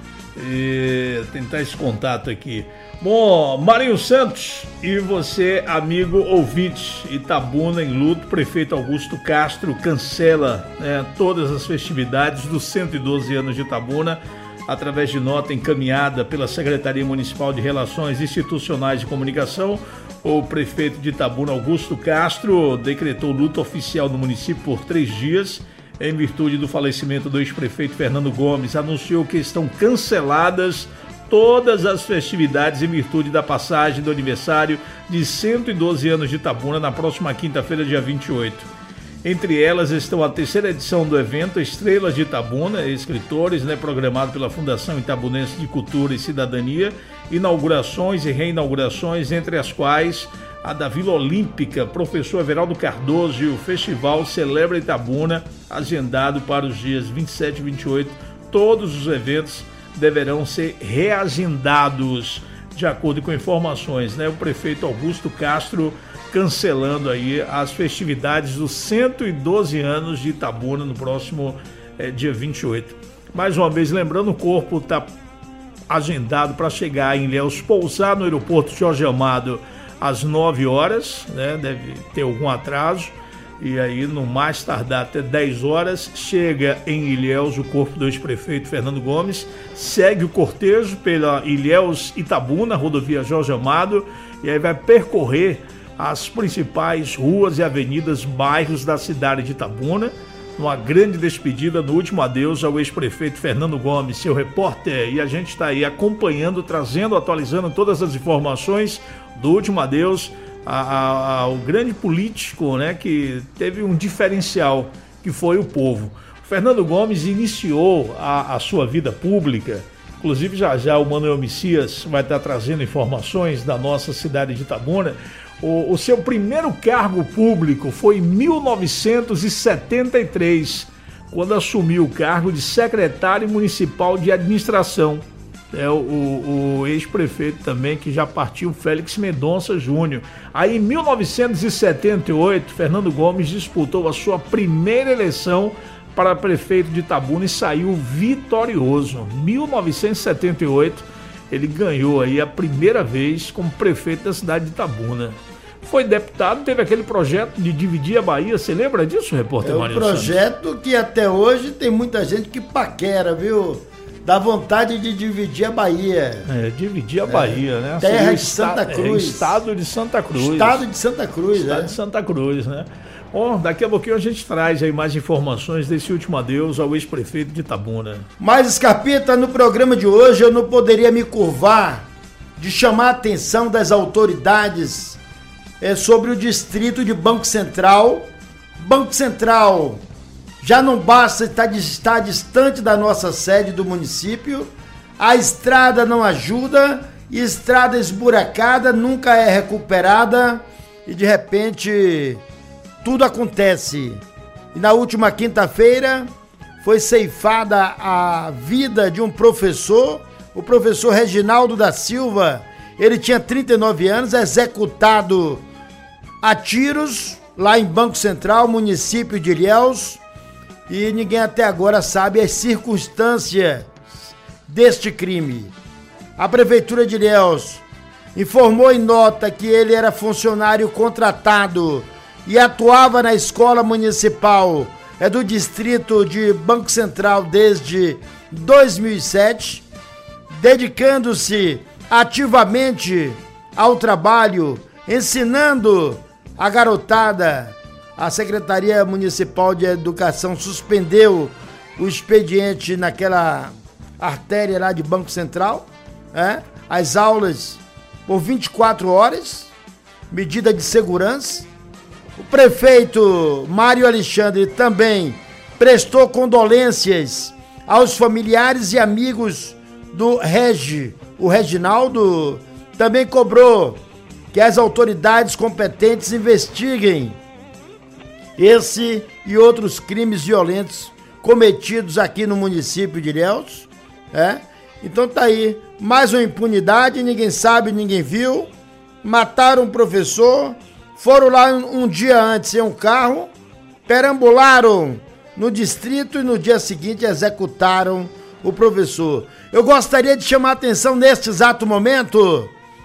e tentar esse contato aqui. Bom, Marinho Santos e você, amigo ouvinte, Itabuna em luto, prefeito Augusto Castro cancela, né, todas as festividades dos cento e doze anos de Itabuna, através de nota encaminhada pela Secretaria Municipal de Relações Institucionais e Comunicação. O prefeito de Itabuna, Augusto Castro, decretou luto oficial no município por três dias, em virtude do falecimento do ex-prefeito Fernando Gomes. Anunciou que estão canceladas todas as festividades em virtude da passagem do aniversário de cento e doze anos de Itabuna na próxima quinta-feira, dia vinte e oito. Entre elas estão a terceira edição do evento Estrelas de Itabuna, escritores, né, programado pela Fundação Itabunense de Cultura e Cidadania, inaugurações e reinaugurações, entre as quais a da Vila Olímpica, professor Everaldo Cardoso, e o Festival Celebra Itabuna, agendado para os dias vinte e sete e vinte e oito. Todos os eventos deverão ser reagendados, de acordo com informações, né? O prefeito Augusto Castro cancelando aí as festividades dos cento e doze anos de Itabuna no próximo é, dia vinte e oito. Mais uma vez, lembrando, o corpo está agendado para chegar em Ilhéus, pousar no aeroporto Jorge Amado às nove horas, né? Deve ter algum atraso. E aí, no mais tardar até dez horas, chega em Ilhéus o corpo do ex-prefeito Fernando Gomes, segue o cortejo pela Ilhéus Itabuna, rodovia Jorge Amado, e aí vai percorrer as principais ruas e avenidas, bairros da cidade de Itabuna, numa grande despedida no último adeus ao ex-prefeito Fernando Gomes, seu repórter. E a gente está aí acompanhando, trazendo, atualizando todas as informações do último adeus ao grande político, né, que teve um diferencial, que foi o povo. O Fernando Gomes iniciou a, a sua vida pública, inclusive já já o Manuel Messias vai estar trazendo informações da nossa cidade de Itabuna. O, o seu primeiro cargo público foi em mil novecentos e setenta e três, quando assumiu o cargo de secretário municipal de administração. É o, o, o ex-prefeito também, que já partiu, Félix Mendonça Júnior. Aí em mil novecentos e setenta e oito, Fernando Gomes disputou a sua primeira eleição para prefeito de Itabuna e saiu vitorioso. Em mil novecentos e setenta e oito, ele ganhou aí a primeira vez como prefeito da cidade de Itabuna. Foi deputado, teve aquele projeto de dividir a Bahia, você lembra disso, repórter Marinho Santos? É um projeto que até hoje tem muita gente que paquera, viu? Dá vontade de dividir a Bahia. É, dividir a Bahia, é, né? Terra de Santa Cruz. É, estado de Santa Cruz. Estado de Santa Cruz, Estado é. de Santa Cruz, né? Bom, daqui a pouquinho a gente traz aí mais informações desse último adeus ao ex-prefeito de Itabuna. Mas, Scarpita, no programa de hoje eu não poderia me curvar de chamar a atenção das autoridades é, sobre o distrito de Banco Central. Banco Central já não basta estar, estar distante da nossa sede do município, a estrada não ajuda, e estrada esburacada nunca é recuperada, e de repente tudo acontece. E na última quinta-feira foi ceifada a vida de um professor, o professor Reginaldo da Silva. Ele tinha trinta e nove anos, executado a tiros lá em Banco Central, município de Ilhéus, e ninguém até agora sabe as circunstâncias deste crime. A Prefeitura de Ilhéus informou em nota que ele era funcionário contratado e atuava na escola municipal é do distrito de Banco Central desde dois mil e sete, dedicando-se ativamente ao trabalho, ensinando a garotada. A Secretaria Municipal de Educação suspendeu o expediente naquela artéria lá de Banco Central, né? As aulas por vinte e quatro horas, medida de segurança. O prefeito Mário Alexandre também prestou condolências aos familiares e amigos do Regi. O Reginaldo também cobrou que as autoridades competentes investiguem esse e outros crimes violentos cometidos aqui no município de Ilhéus. É? Então tá aí, mais uma impunidade, ninguém sabe, ninguém viu. Mataram um professor, foram lá um, um dia antes em um carro, perambularam no distrito e no dia seguinte executaram o professor. Eu gostaria de chamar a atenção neste exato momento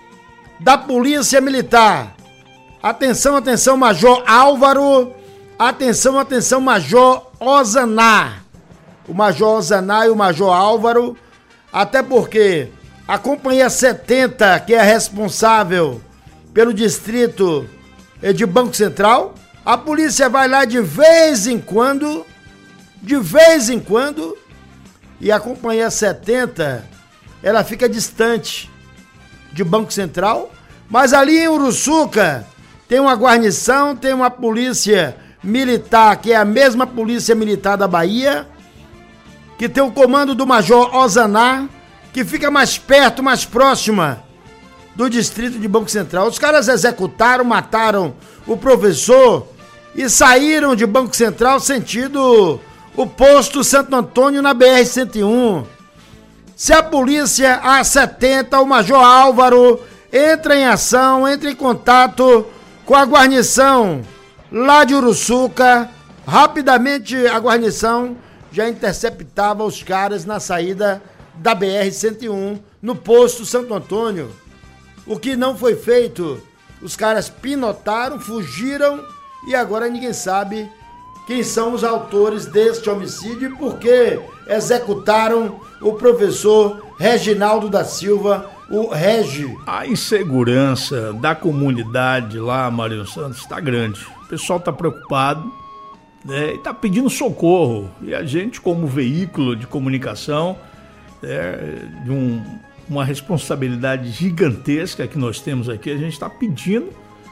da Polícia Militar. Atenção, atenção, Major Álvaro. Atenção, atenção, Major Ozaná. O Major Ozaná e o Major Álvaro, até porque a Companhia setenta, que é responsável pelo distrito de Banco Central, a polícia vai lá de vez em quando, de vez em quando, e a Companhia setenta, ela fica distante de Banco Central, mas ali em Uruçuca tem uma guarnição, tem uma polícia militar, que é a mesma polícia militar da Bahia, que tem o comando do Major Ozaná, que fica mais perto, mais próxima do distrito de Banco Central. Os caras executaram, mataram o professor e saíram de Banco Central sentido o posto Santo Antônio na B R cento e um. Se a polícia A setenta, o Major Álvaro, entra em ação, entra em contato com a guarnição lá de Uruçuca, rapidamente a guarnição já interceptava os caras na saída da B R cento e um, no posto Santo Antônio. O que não foi feito, os caras pinotaram, fugiram e agora ninguém sabe quem são os autores deste homicídio e por que executaram o professor Reginaldo da Silva, o Regi. A insegurança da comunidade lá, Mário Santos, está grande. O pessoal está preocupado, né, e está pedindo socorro. E a gente, como veículo de comunicação, é, de um, uma responsabilidade gigantesca que nós temos aqui, a gente está pedindo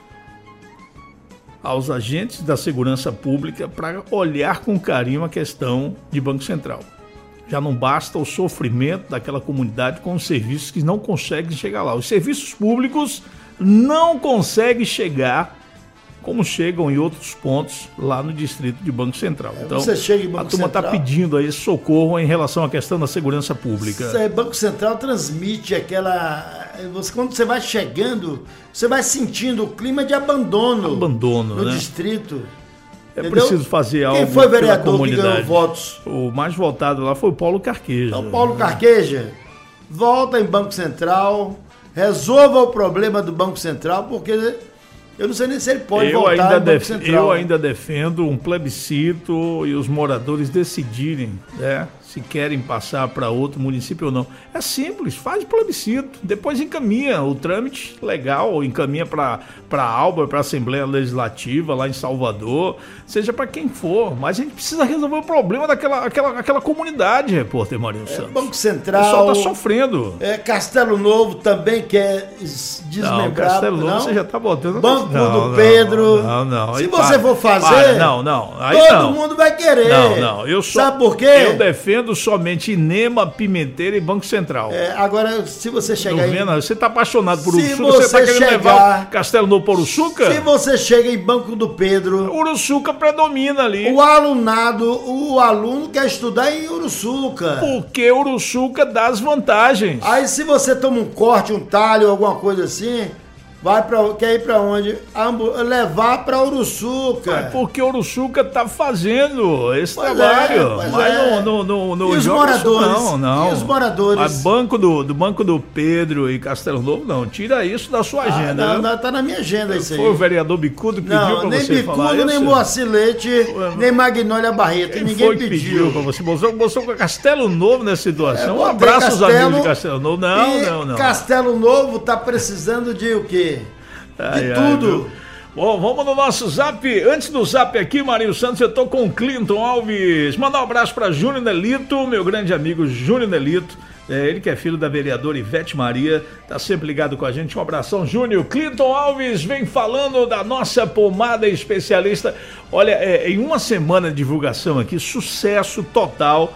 aos agentes da segurança pública para olhar com carinho a questão de Banco Central. Já não basta o sofrimento daquela comunidade com os serviços que não conseguem chegar lá. Os serviços públicos não conseguem chegar como chegam em outros pontos lá no distrito de Banco Central. Então, Você chega em Banco a turma está pedindo aí socorro em relação à questão da segurança pública. Isso aí, Banco Central transmite aquela... Você, quando você vai chegando, você vai sentindo o clima de abandono, abandono no né? distrito. É Entendeu? preciso fazer algo. Quem foi vereador pela comunidade? Que ganhou votos? O mais votado lá foi o Paulo Carqueja. Então, Paulo Carqueja, volta em Banco Central, resolva o problema do Banco Central, porque eu não sei nem se ele pode eu voltar ainda em Banco def... Central. Eu ainda defendo um plebiscito e os moradores decidirem, né, se querem passar para outro município ou não. É simples, faz plebiscito, depois encaminha o trâmite legal, encaminha para para Alba, para a Assembleia Legislativa lá em Salvador, seja para quem for, mas a gente precisa resolver o problema daquela aquela, aquela comunidade, repórter Marinho Santos. É, Banco Central. O pessoal está sofrendo. É, Castelo Novo também quer desmembrar. Não, Castelo Novo não? você já está botando. Banco não, do Pedro. Não, não. não. Se Aí, você para, for fazer, para, não, não. Aí todo não. mundo vai querer. Não, não. Eu sou, Sabe por quê? Eu defendo somente Inema, Pimenteira e Banco Central. É, agora, se você chegar em... em... Você está apaixonado por Se Uruçuca, você você está querendo chegar... levar Castelo Novo para Uruçuca? Se você chega em Banco do Pedro... Uruçuca predomina ali. O alunado, o aluno quer estudar em Uruçuca. Porque Uruçuca dá as vantagens. Aí se você toma um corte, um talho, alguma coisa assim, Vai pra, quer ir pra onde? Ambu, levar pra Uruçuca. É porque Uruçuca tá fazendo esse pois trabalho. É, mas é. no, no, no e os João moradores? Não, não. E os moradores? A banco do, do Banco do Pedro e Castelo Novo, não. Tira isso da sua Ah, agenda. não, não, tá na minha agenda isso aí. Foi o vereador Bicudo que não, pediu pra nem você Bicudo, falar isso? nem Moacir Leite, nem Magnólia Barreto. Quem Ninguém foi que pediu. pediu pra você? Mostrou, mostrou com Castelo Novo nessa situação. É, um abraço aos Castelo, amigos de Castelo Novo. Não, e não, não. Castelo Novo tá precisando de o quê? Ai, de ai, tudo. Meu. Bom, vamos no nosso zap. Antes do zap aqui, Marinho Santos, eu tô com o Clinton Alves. Mandar um abraço pra Júnior Nelito, meu grande amigo Júnior Nelito. É, ele que é filho da vereadora Ivete Maria, tá sempre ligado com a gente. Um abração, Júnior. Clinton Alves vem falando da nossa pomada especialista. Olha, é, em uma semana de divulgação aqui, sucesso total,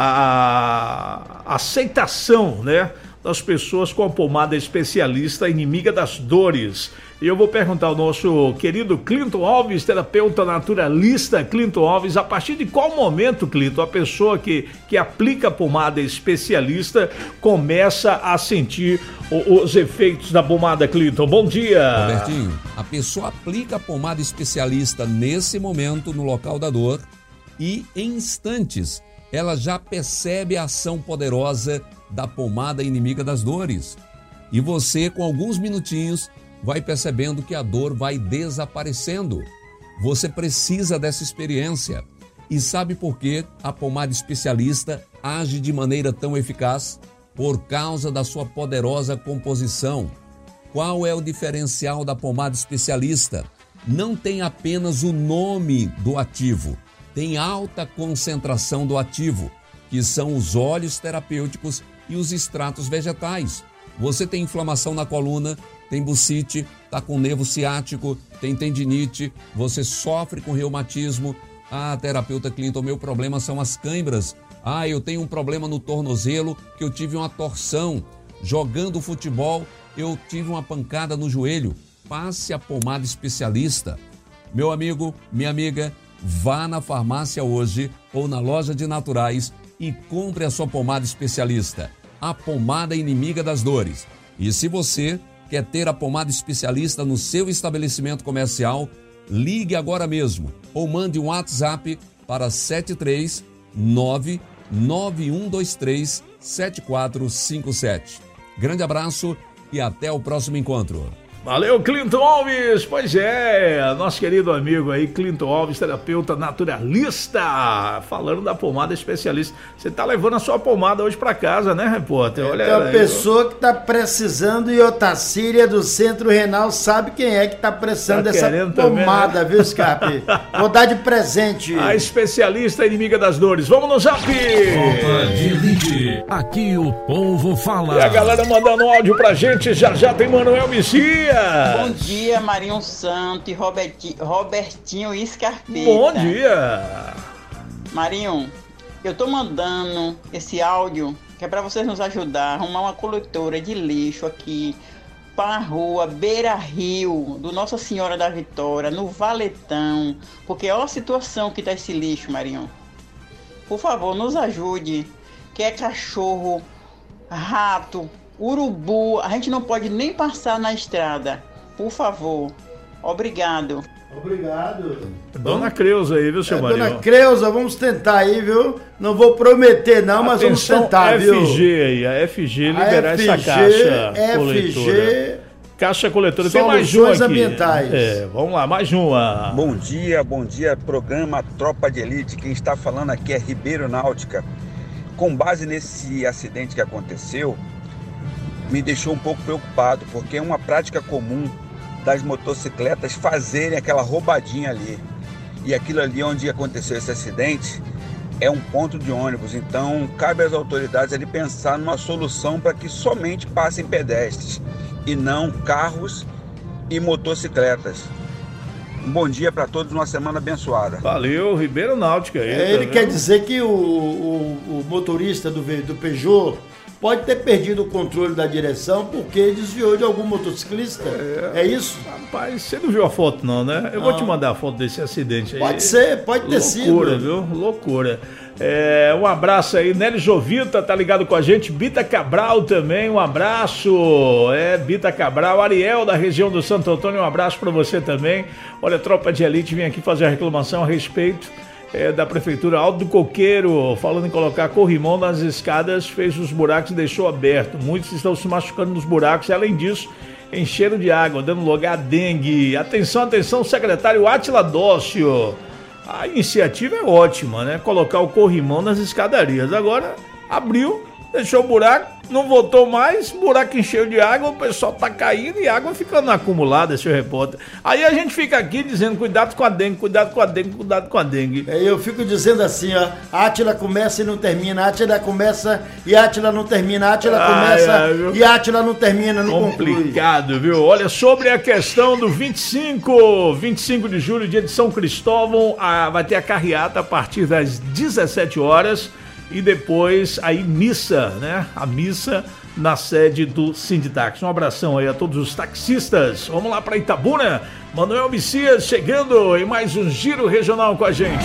a, a aceitação, né, das pessoas com a pomada especialista inimiga das dores. E eu vou perguntar ao nosso querido Clinton Alves, terapeuta naturalista Clinton Alves, a partir de qual momento, Clinton, a pessoa que, que aplica a pomada especialista começa a sentir o, os efeitos da pomada, Clinton? Bom dia! Robertinho, a pessoa aplica a pomada especialista nesse momento no local da dor e em instantes ela já percebe a ação poderosa da pomada inimiga das dores. E você, com alguns minutinhos, vai percebendo que a dor vai desaparecendo. Você precisa dessa experiência. E sabe por que a pomada especialista age de maneira tão eficaz? Por causa da sua poderosa composição. Qual é o diferencial da pomada especialista? Não tem apenas o nome do ativo, tem alta concentração do ativo, que são os óleos terapêuticos e os extratos vegetais. Você tem inflamação na coluna, tem bucite, está com nervo ciático, tem tendinite, você sofre com reumatismo. Ah, terapeuta Clinton, meu problema são as câimbras. Ah, eu tenho um problema no tornozelo, que eu tive uma torção. Jogando futebol, eu tive uma pancada no joelho. Passe a pomada especialista. Meu amigo, minha amiga, vá na farmácia hoje ou na loja de naturais e compre a sua pomada especialista. A pomada inimiga das dores. E se você quer ter a pomada especialista no seu estabelecimento comercial, ligue agora mesmo ou mande um WhatsApp para sete três nove nove um dois três sete quatro cinco sete. Grande abraço e até o próximo encontro. Valeu, Clinton Alves! Pois é, nosso querido amigo aí, Clinton Alves, terapeuta naturalista, falando da pomada especialista. Você tá levando a sua pomada hoje pra casa, né, repórter? Olha, é uma pessoa que tá precisando e Otacília do Centro Renal sabe quem é que tá precisando tá dessa pomada, também, né? Viu, Scarpe? Vou dar de presente. A especialista inimiga das dores. Vamos no zap! Tropa de Elite. Aqui o povo fala. E a galera mandando um áudio pra gente. Já já tem Manuel Messias. Bom dia, Marinho Santo e Roberti, Robertinho Scarpeta. Bom dia. Marinho, eu tô mandando esse áudio que é para vocês nos ajudar a arrumar uma coletora de lixo aqui para a rua Beira Rio, do Nossa Senhora da Vitória, no Valetão, porque olha a situação que tá esse lixo, Marinho. Por favor, nos ajude, que é cachorro, rato, urubu, a gente não pode nem passar na estrada. Por favor. Obrigado. Obrigado. Dona Creuza aí, viu, seu é, Marinho? Dona Creuza, vamos tentar aí, viu? Não vou prometer não, mas Atenção, vamos tentar, F G viu? F G aí, a F G liberar a F G, essa caixa F G, coletora. Caixa coletora, tem mais um aqui. Ambientais. É, vamos lá, mais uma. Bom dia, bom dia, programa Tropa de Elite. Quem está falando aqui é Ribeiro Náutica. Com base nesse acidente que aconteceu, me deixou um pouco preocupado, porque é uma prática comum das motocicletas fazerem aquela roubadinha ali. E aquilo ali onde aconteceu esse acidente é um ponto de ônibus, então cabe às autoridades ali pensar numa solução para que somente passem pedestres e não carros e motocicletas. Um bom dia para todos, uma semana abençoada. Valeu, Ribeiro Náutica. Aí, é, ele tá quer dizer que o, o, o motorista do, do Peugeot pode ter perdido o controle da direção porque desviou de algum motociclista. É, é isso? Rapaz, você não viu a foto não, né? Eu não. vou te mandar a foto desse acidente aí. Pode ser, pode ter Loucura, sido. Loucura, viu? Loucura. É, um abraço aí, Nélio Jovita tá ligado com a gente, Bita Cabral também, um abraço, é, Bita Cabral, Ariel da região do Santo Antônio, um abraço pra você também. Olha, Tropa de Elite vem aqui fazer a reclamação a respeito é, da Prefeitura Alto do Coqueiro, falando em colocar corrimão nas escadas, fez os buracos e deixou aberto, muitos estão se machucando nos buracos e além disso, encheram de água, dando lugar a dengue. Atenção, atenção, secretário Átila Dócio. A iniciativa é ótima, né? Colocar o corrimão nas escadarias. Agora, abriu, deixou o buraco, não voltou mais, buraco encheu de água, o pessoal tá caindo e água ficando acumulada, seu repórter. Aí a gente fica aqui dizendo, cuidado com a dengue, cuidado com a dengue, cuidado com a dengue. É, eu fico dizendo assim, ó, Átila começa e não termina, Átila começa e Átila não termina, Átila começa ai, ai, e Átila não termina, não conclui. Complicado, viu? Olha, sobre a questão do vinte e cinco, vinte e cinco de julho, dia de São Cristóvão, a, vai ter a carreata a partir das dezessete horas. E depois aí missa, né? A missa na sede do Sinditax. Um abração aí a todos os taxistas. Vamos lá para Itabuna. Manuel Messias chegando em mais um Giro Regional com a gente.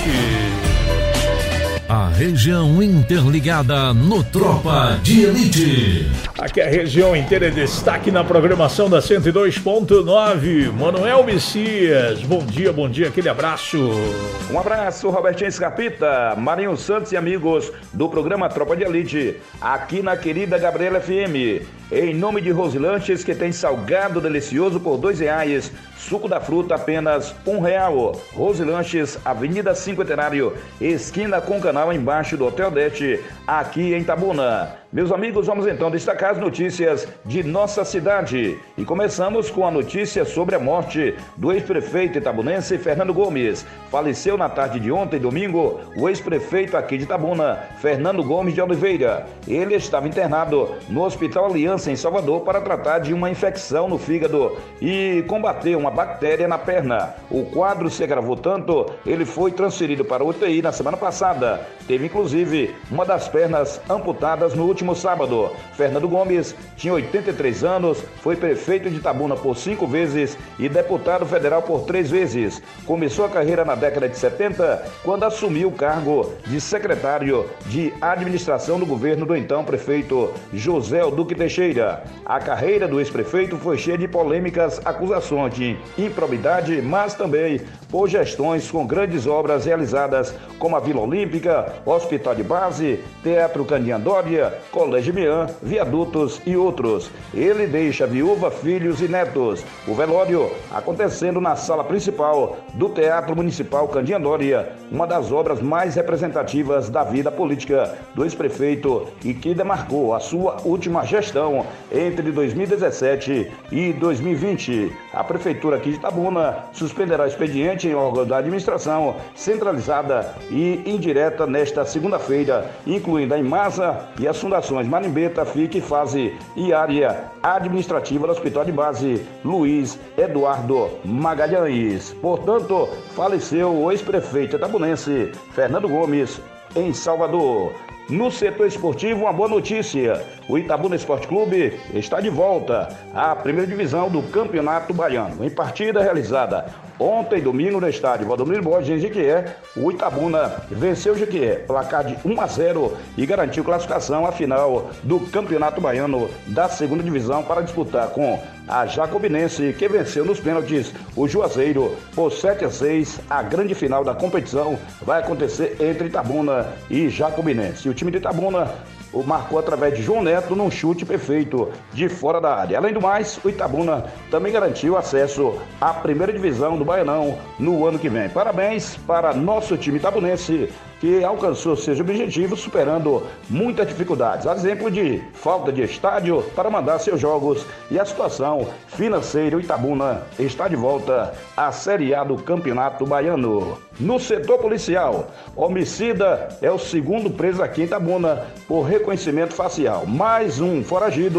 A região interligada no Tropa de Elite. Aqui a região inteira é destaque na programação da cento e dois ponto nove. Manuel Messias, bom dia, bom dia, aquele abraço. Um abraço, Robertinho Escapita, Marinho Santos e amigos do programa Tropa de Elite, aqui na querida Gabriela F M. Em nome de Rosilanches, que tem salgado delicioso por dois reais, suco da fruta apenas um real. Rosilanches, Avenida Cinquentenário, esquina com o canal embaixo do Hotel Dete, aqui em Itabuna. Meus amigos, vamos então destacar as notícias de nossa cidade. E começamos com a notícia sobre a morte do ex-prefeito itabunense Fernando Gomes. Faleceu na tarde de ontem, domingo, o ex-prefeito aqui de Itabuna, Fernando Gomes de Oliveira. Ele estava internado no Hospital Aliança, em Salvador, para tratar de uma infecção no fígado e combater uma bactéria na perna. O quadro se agravou tanto, ele foi transferido para o U T I na semana passada. Teve, inclusive, uma das pernas amputadas no último sábado. Fernando Gomes tinha oitenta e três anos, foi prefeito de Itabuna por cinco vezes e deputado federal por três vezes. Começou a carreira na década de setenta, quando assumiu o cargo de secretário de administração do governo do então prefeito José Duque Teixeira. A carreira do ex-prefeito foi cheia de polêmicas, acusações de improbidade, mas também por gestões com grandes obras realizadas como a Vila Olímpica, Hospital de Base, Teatro Candiandória, Colégio Mian, viadutos e outros. Ele deixa viúva, filhos e netos. O velório acontecendo na sala principal do Teatro Municipal Candiandória, uma das obras mais representativas da vida política do ex-prefeito e que demarcou a sua última gestão entre dois mil e dezessete e dois mil e vinte. A Prefeitura aqui de Itabuna suspenderá expediente em órgão da administração centralizada e indireta nesta segunda-feira, incluindo a Imasa e as fundações Marimbeta, F I C, Fase e área administrativa do Hospital de Base Luiz Eduardo Magalhães. Portanto, faleceu o ex-prefeito itabunense Fernando Gomes em Salvador. No setor esportivo, uma boa notícia. O Itabuna Esporte Clube está de volta à primeira divisão do Campeonato Baiano. Em partida realizada ontem, domingo, no estádio Valdomiro Borges, em Jequié, o Itabuna venceu o Jequié, placar de um a zero e garantiu classificação à final do Campeonato Baiano da segunda divisão para disputar com a Jacobinense, que venceu nos pênaltis o Juazeiro por sete a seis. A grande final da competição vai acontecer entre Itabuna e Jacobinense. O time de Itabuna o marcou através de João Neto num chute perfeito de fora da área. Além do mais, o Itabuna também garantiu acesso à primeira divisão do Baianão no ano que vem. Parabéns para nosso time itabunense, que alcançou seus objetivos superando muitas dificuldades. A exemplo de falta de estádio para mandar seus jogos e a situação financeira. O Itabuna está de volta à Série A do Campeonato Baiano. No setor policial, homicida é o segundo preso aqui em Itabuna por reconhecimento facial. Mais um foragido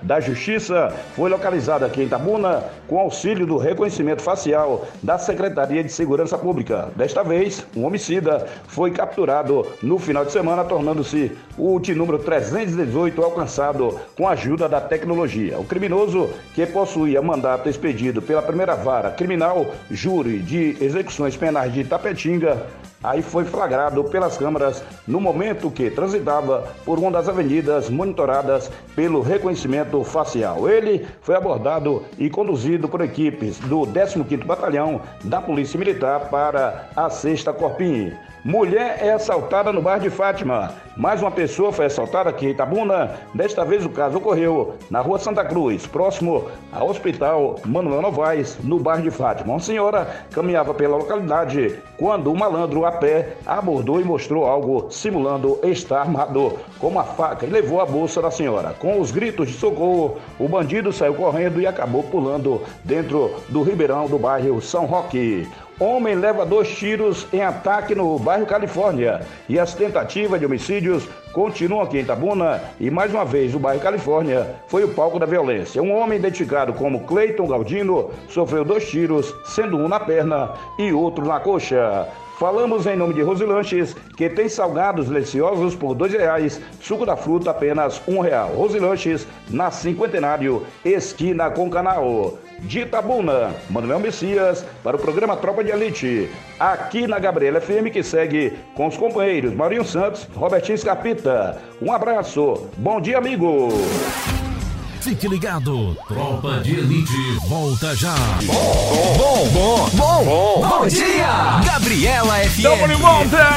da Justiça foi localizado aqui em Itabuna com auxílio do reconhecimento facial da Secretaria de Segurança Pública. Desta vez, um homicida foi capturado no final de semana, tornando-se o último número trezentos e dezoito alcançado com a ajuda da tecnologia. O criminoso, que possuía mandato expedido pela primeira vara criminal, júri de execuções penais de Itapetinga, aí foi flagrado pelas câmeras no momento que transitava por uma das avenidas monitoradas pelo reconhecimento facial. Ele foi abordado e conduzido por equipes do décimo quinto Batalhão da Polícia Militar para a sexta Corpim. Mulher é assaltada no bairro de Fátima. Mais uma pessoa foi assaltada aqui em Itabuna. Desta vez o caso ocorreu na rua Santa Cruz, próximo ao Hospital Manuel Novaes, no bairro de Fátima. Uma senhora caminhava pela localidade quando um malandro a pé abordou e mostrou algo simulando estar armado com uma faca e levou a bolsa da senhora. Com os gritos de socorro, o bandido saiu correndo e acabou pulando dentro do Ribeirão do bairro São Roque. Homem leva dois tiros em ataque no bairro Califórnia e as tentativas de homicídios continuam aqui em Itabuna e mais uma vez o bairro Califórnia foi o palco da violência. Um homem identificado como Cleiton Galdino sofreu dois tiros, sendo um na perna e outro na coxa. Falamos em nome de Rosilanches, que tem salgados deliciosos por dois reais, suco da fruta apenas um real. Rosilanches, na Cinquentenário, esquina com Canal. De Itabuna, Manuel Messias, para o programa Tropa de Elite, aqui na Gabriela F M, que segue com os companheiros Marinho Santos, Robertinho Scarpita. Um abraço, bom dia, amigo! Fique ligado, Tropa de Elite volta já. Bom, bom, bom, bom, bom, bom dia! Gabriela F M. Tamo de volta!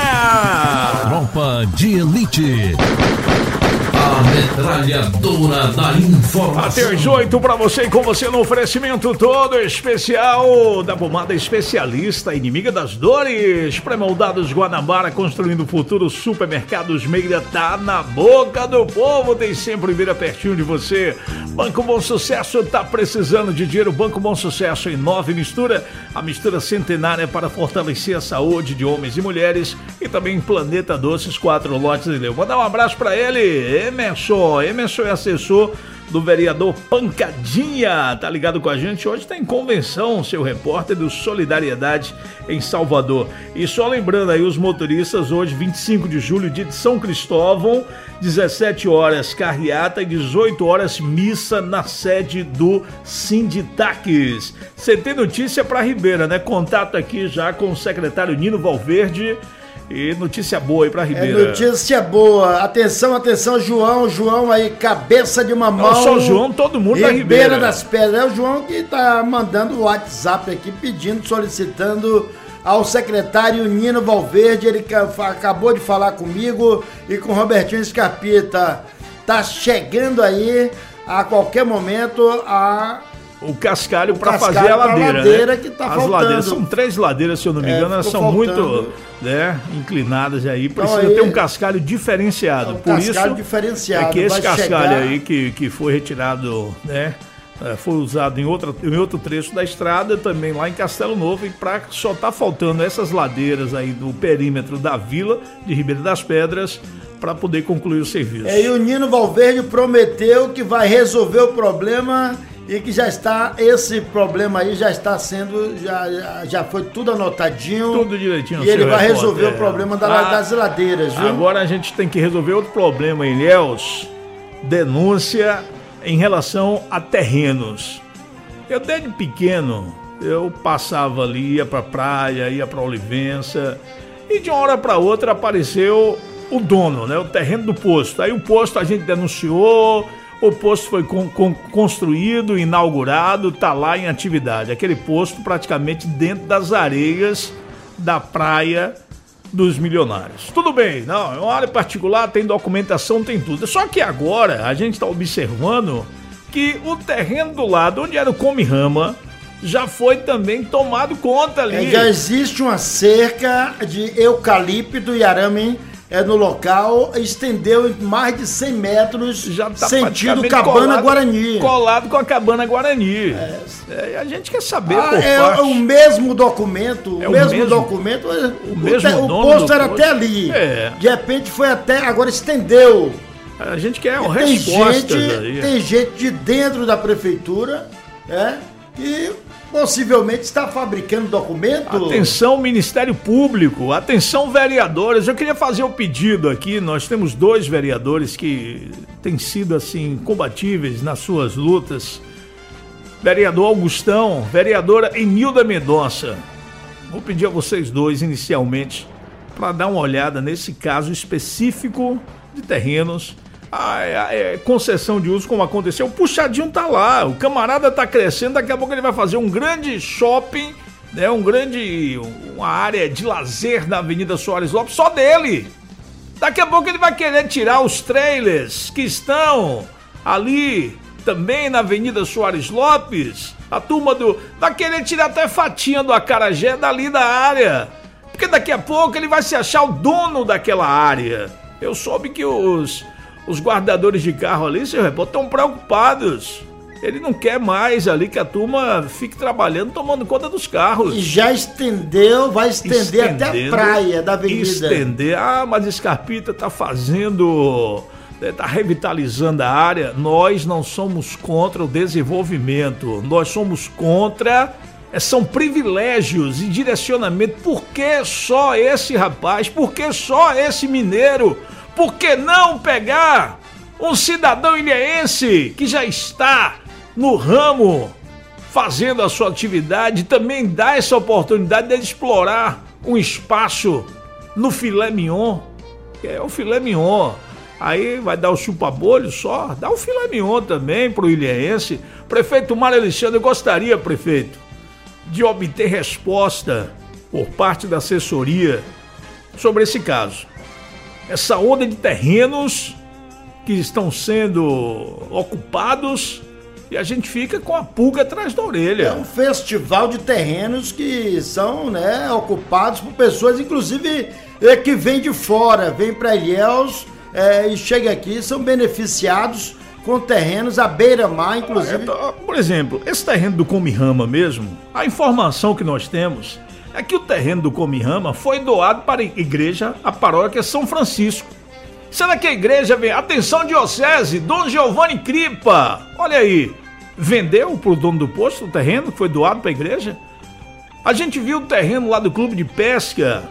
Tropa de Elite. A metralhadora da informação. Até às oito pra você e com você no oferecimento todo especial da pomada especialista, inimiga das dores. Pré-moldados Guanabara, construindo o futuro. Supermercados Meira tá na boca do povo, tem sempre Meira pertinho de você. Banco Bom Sucesso tá precisando de dinheiro. Banco Bom Sucesso em nove mistura, a mistura centenária para fortalecer a saúde de homens e mulheres, e também Planeta Doces, quatro lotes de leu. Vou dar um abraço pra ele, Emerson. Emerson é assessor do vereador Pancadinha, tá ligado com a gente? Hoje tá em convenção, seu repórter do Solidariedade em Salvador. E só lembrando aí os motoristas, hoje vinte e cinco de julho, dia de São Cristóvão, dezessete horas carreata e dezoito horas missa na sede do Sinditaques. Você tem notícia pra Ribeira, né? Contato aqui já com o secretário Nino Valverde. E notícia boa aí pra Ribeira. É notícia boa. Atenção, atenção, João. João aí, cabeça de mamão. Não só o João, todo mundo Ribeira da Ribeira. das Pedras. É o João que tá mandando o WhatsApp aqui, pedindo, solicitando ao secretário Nino Valverde. Ele acabou de falar comigo e com o Robertinho Scarpita. Tá chegando aí, a qualquer momento, a... O cascalho para cascalho fazer a ladeira, ladeira, né? Que tá As faltando. ladeiras, são três ladeiras, se eu não me engano, é, elas são faltando. muito, né, inclinadas aí, precisa então, aí, ter um cascalho diferenciado. Um Por cascalho isso diferenciado. é que esse Vai cascalho chegar... aí que, que foi retirado, né, foi usado em, outra, em outro trecho da estrada, também lá em Castelo Novo, e pra, só tá faltando essas ladeiras aí do perímetro da vila de Ribeira das Pedras para poder concluir o serviço. É, e o Nino Valverde prometeu que vai resolver o problema e que já está, esse problema aí já está sendo, já, já foi tudo anotadinho. Tudo direitinho. E ele vai repórter. resolver o problema da, ah, das ladeiras, viu? Agora a gente tem que resolver outro problema em Ilhéus, denúncia em relação a terrenos. Eu desde pequeno, eu passava ali, ia pra praia, ia pra Olivença, e de uma hora pra outra apareceu o dono, né, o terreno do posto. Aí o posto a gente denunciou, o posto foi con- con- construído, inaugurado, tá lá em atividade. Aquele posto praticamente dentro das areias da praia dos Milionários. Tudo bem, não, é uma área particular, tem documentação, tem tudo. Só que agora a gente está observando que o terreno do lado, onde era o Come Rama, já foi também tomado conta ali. É, já existe uma cerca de eucalipto e arame é, no local, estendeu em mais de cem metros, já tá sentido Cabana colado, Guarani. Colado com a Cabana Guarani. É. É, a gente quer saber ah, por é parte. o mesmo documento, é o, o mesmo, mesmo documento, o, o, mesmo o dono posto do era posto. até ali. É. De repente foi até, agora estendeu. A gente quer tem respostas gente, aí. Tem gente de dentro da prefeitura, é, que possivelmente está fabricando documento. Atenção, Ministério Público, atenção, vereadores. Eu queria fazer um pedido aqui. Nós temos dois vereadores que têm sido assim combatíveis nas suas lutas. Vereador Augustão, vereadora Enilda Mendonça. Vou pedir a vocês dois inicialmente para dar uma olhada nesse caso específico de terrenos. A, a, a concessão de uso, como aconteceu, o puxadinho tá lá, o camarada tá crescendo, daqui a pouco ele vai fazer um grande shopping, né, um grande, uma área de lazer na Avenida Soares Lopes, só dele. Daqui a pouco ele vai querer tirar os trailers que estão ali também na Avenida Soares Lopes, a turma do... vai querer tirar até fatinha do acarajé dali da área, porque daqui a pouco ele vai se achar o dono daquela área. Eu soube que os... Os guardadores de carro ali, seu repórter, estão preocupados. Ele não quer mais ali que a turma fique trabalhando, tomando conta dos carros. E já estendeu, vai estender até a praia da avenida. Estender. Ah, mas Scarpita tá fazendo, tá revitalizando a área. Nós não somos contra o desenvolvimento. Nós somos contra... São privilégios e direcionamento. Por que só esse rapaz? Por que só esse mineiro? Por que não pegar um cidadão ilhéense que já está no ramo fazendo a sua atividade e também dar essa oportunidade de explorar um espaço no filé mignon, que é o filé mignon. Aí vai dar o chupa-bolho só, dá o filé mignon também para o ilhéense. Prefeito Mário Alexandre, eu gostaria, prefeito, de obter resposta por parte da assessoria sobre esse caso. Essa onda de terrenos que estão sendo ocupados e a gente fica com a pulga atrás da orelha. É um festival de terrenos que são, né, ocupados por pessoas, inclusive, é, que vêm de fora, vêm para Ilhéus é, e chegam aqui, são beneficiados com terrenos à beira-mar, inclusive. Ah, é, por exemplo, esse terreno do Comihama mesmo, a informação que nós temos é que o terreno do Comihama foi doado para a igreja, a paróquia São Francisco. Será que a igreja vem... Atenção, diocese, Dom Giovanni Cripa, olha aí, vendeu para o dono do posto o terreno que foi doado para a igreja? A gente viu o terreno lá do Clube de Pesca,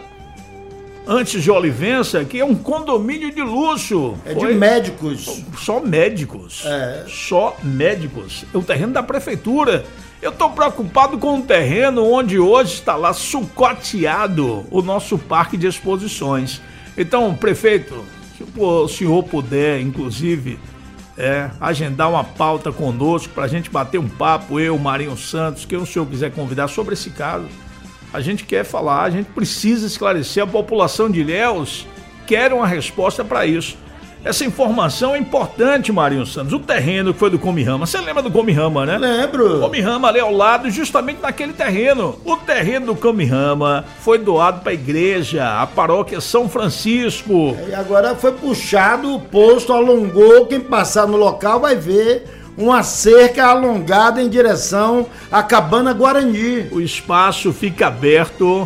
antes de Olivença, que é um condomínio de luxo. É de médicos. Só médicos. É. Só médicos. É o terreno da prefeitura. Eu estou preocupado com um terreno onde hoje está lá sucateado o nosso parque de exposições. Então, prefeito, se o senhor puder, inclusive, é, agendar uma pauta conosco para a gente bater um papo, eu, Marinho Santos, quem o senhor quiser convidar sobre esse caso, a gente quer falar, a gente precisa esclarecer, a população de Ilhéus quer uma resposta para isso. Essa informação é importante, Marinho Santos. O terreno que foi do Comihama, você lembra do Comihama, né? Lembro. O Comihama ali ao lado, justamente naquele terreno. O terreno do Comihama foi doado para a igreja, a paróquia São Francisco. E agora foi puxado, o posto alongou, quem passar no local vai ver uma cerca alongada em direção à Cabana Guarani. O espaço fica aberto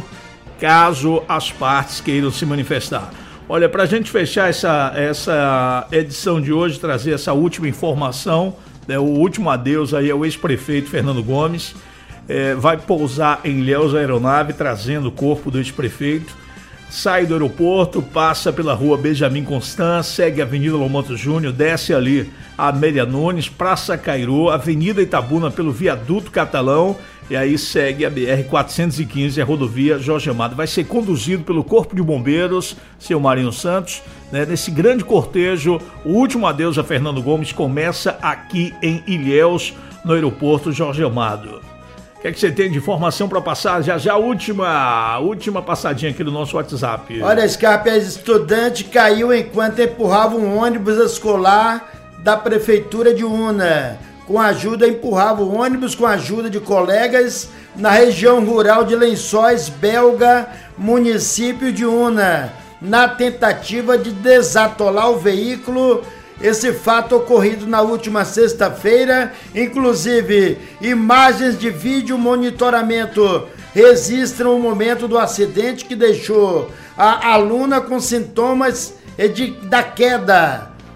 caso as partes queiram se manifestar. Olha, para a gente fechar essa, essa edição de hoje, trazer essa última informação, né, o último adeus aí ao ex-prefeito Fernando Gomes, é, vai pousar em Ilhéus a aeronave trazendo o corpo do ex-prefeito, sai do aeroporto, passa pela rua Benjamin Constant, segue a Avenida Lomanto Júnior, desce ali a Amélia Nunes, Praça Cairu, Avenida Itabuna pelo Viaduto Catalão, e aí segue a B R quatrocentos e quinze, a rodovia Jorge Amado. Vai ser conduzido pelo Corpo de Bombeiros, seu Marinho Santos, né? Nesse grande cortejo, o último adeus a Fernando Gomes começa aqui em Ilhéus, no aeroporto Jorge Amado. O que é que você tem de informação para passar? Já já a última, a última passadinha aqui do nosso WhatsApp. Olha, Scarpe, a estudante caiu enquanto empurrava um ônibus escolar da Prefeitura de Una. Com ajuda, empurrava o ônibus com a ajuda de colegas na região rural de Lençóis Belga, município de Una, na tentativa de desatolar o veículo. Esse fato ocorrido na última sexta-feira, inclusive imagens de vídeo monitoramento registram o momento do acidente que deixou a aluna com sintomas de, da queda.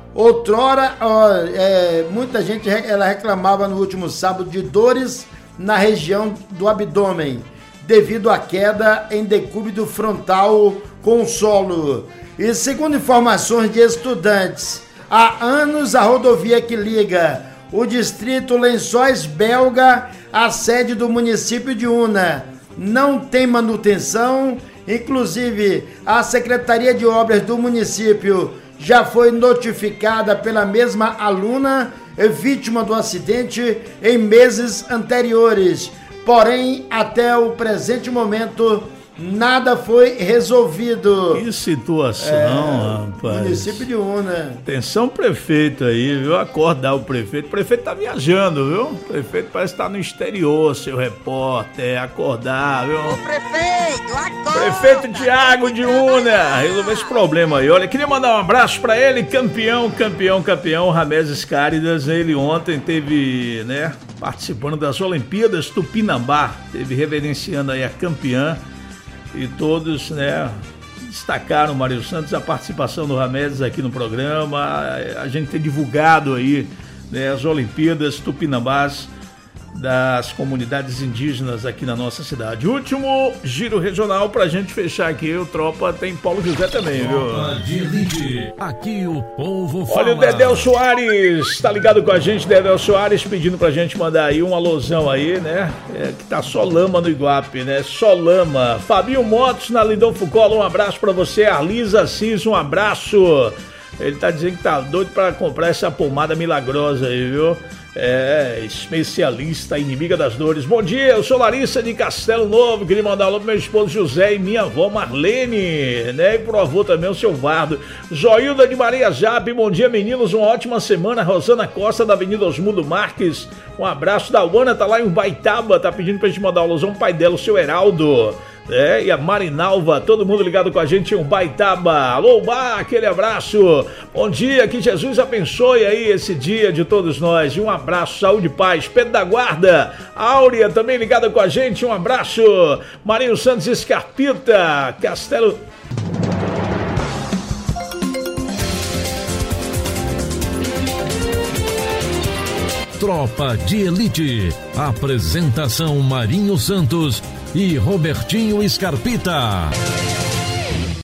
Outrora, ó, é, muita gente ela reclamava no último sábado de dores na região do abdômen, devido à queda em decúbito frontal com o solo. E segundo informações de estudantes, há anos a rodovia que liga o distrito Lençóis Belga à sede do município de Una não tem manutenção. Inclusive, a Secretaria de Obras do município já foi notificada pela mesma aluna, vítima do acidente, em meses anteriores. Porém, até o presente momento, nada foi resolvido. Que situação, é, rapaz. Município de Una. Atenção, prefeito aí, viu? Acordar o prefeito. O prefeito tá viajando, viu? O prefeito parece estar no exterior, seu repórter. Acordar, viu? O prefeito, acorda! Prefeito Tiago de Una, resolver esse problema aí. Olha, queria mandar um abraço pra ele, campeão, campeão, campeão, Rameses Cáridas. Ele ontem teve, né, participando das Olimpíadas Tupinambá, teve reverenciando aí a campeã. E todos, né, destacaram, Mário Santos, a participação do Rameses aqui no programa. A gente tem divulgado aí, né, as Olimpíadas Tupinambás das comunidades indígenas aqui na nossa cidade. Último giro regional pra gente fechar aqui. O Tropa tem Paulo José também, Tropa viu? de Elite. Aqui o povo fala. Olha o Dedéu Soares, tá ligado com a gente, Dedéu Soares, pedindo pra gente mandar aí um alusão aí, né? É, que tá só lama no Iguape, né? Só lama. Fabinho Motos na Lindão Foucault, um abraço pra você. Arlisa Assis, um abraço. Ele tá dizendo que tá doido pra comprar essa pomada milagrosa aí, viu? É, especialista, inimiga das dores. Bom dia, eu sou Larissa de Castelo Novo. Queria mandar um alô pro meu esposo José e minha avó Marlene, né? E pro avô também, o seu Vardo. Joilda de Maria Jape, bom dia, meninos. Uma ótima semana. Rosana Costa, da Avenida Osmundo Marques. Um abraço da Uana, tá lá em Baitaba, tá pedindo pra gente mandar um alôzão pro pai dela, o seu Heraldo. É, e a Marinalva, todo mundo ligado com a gente em Baitaba. Alô, Bar, aquele abraço. Bom dia, que Jesus abençoe aí esse dia de todos nós. E um abraço, saúde e paz. Pedro da Guarda, Áurea também ligada com a gente, um abraço. Marinho Santos Escarpita, Castelo... Tropa de Elite. Apresentação Marinho Santos e Robertinho Escarpita.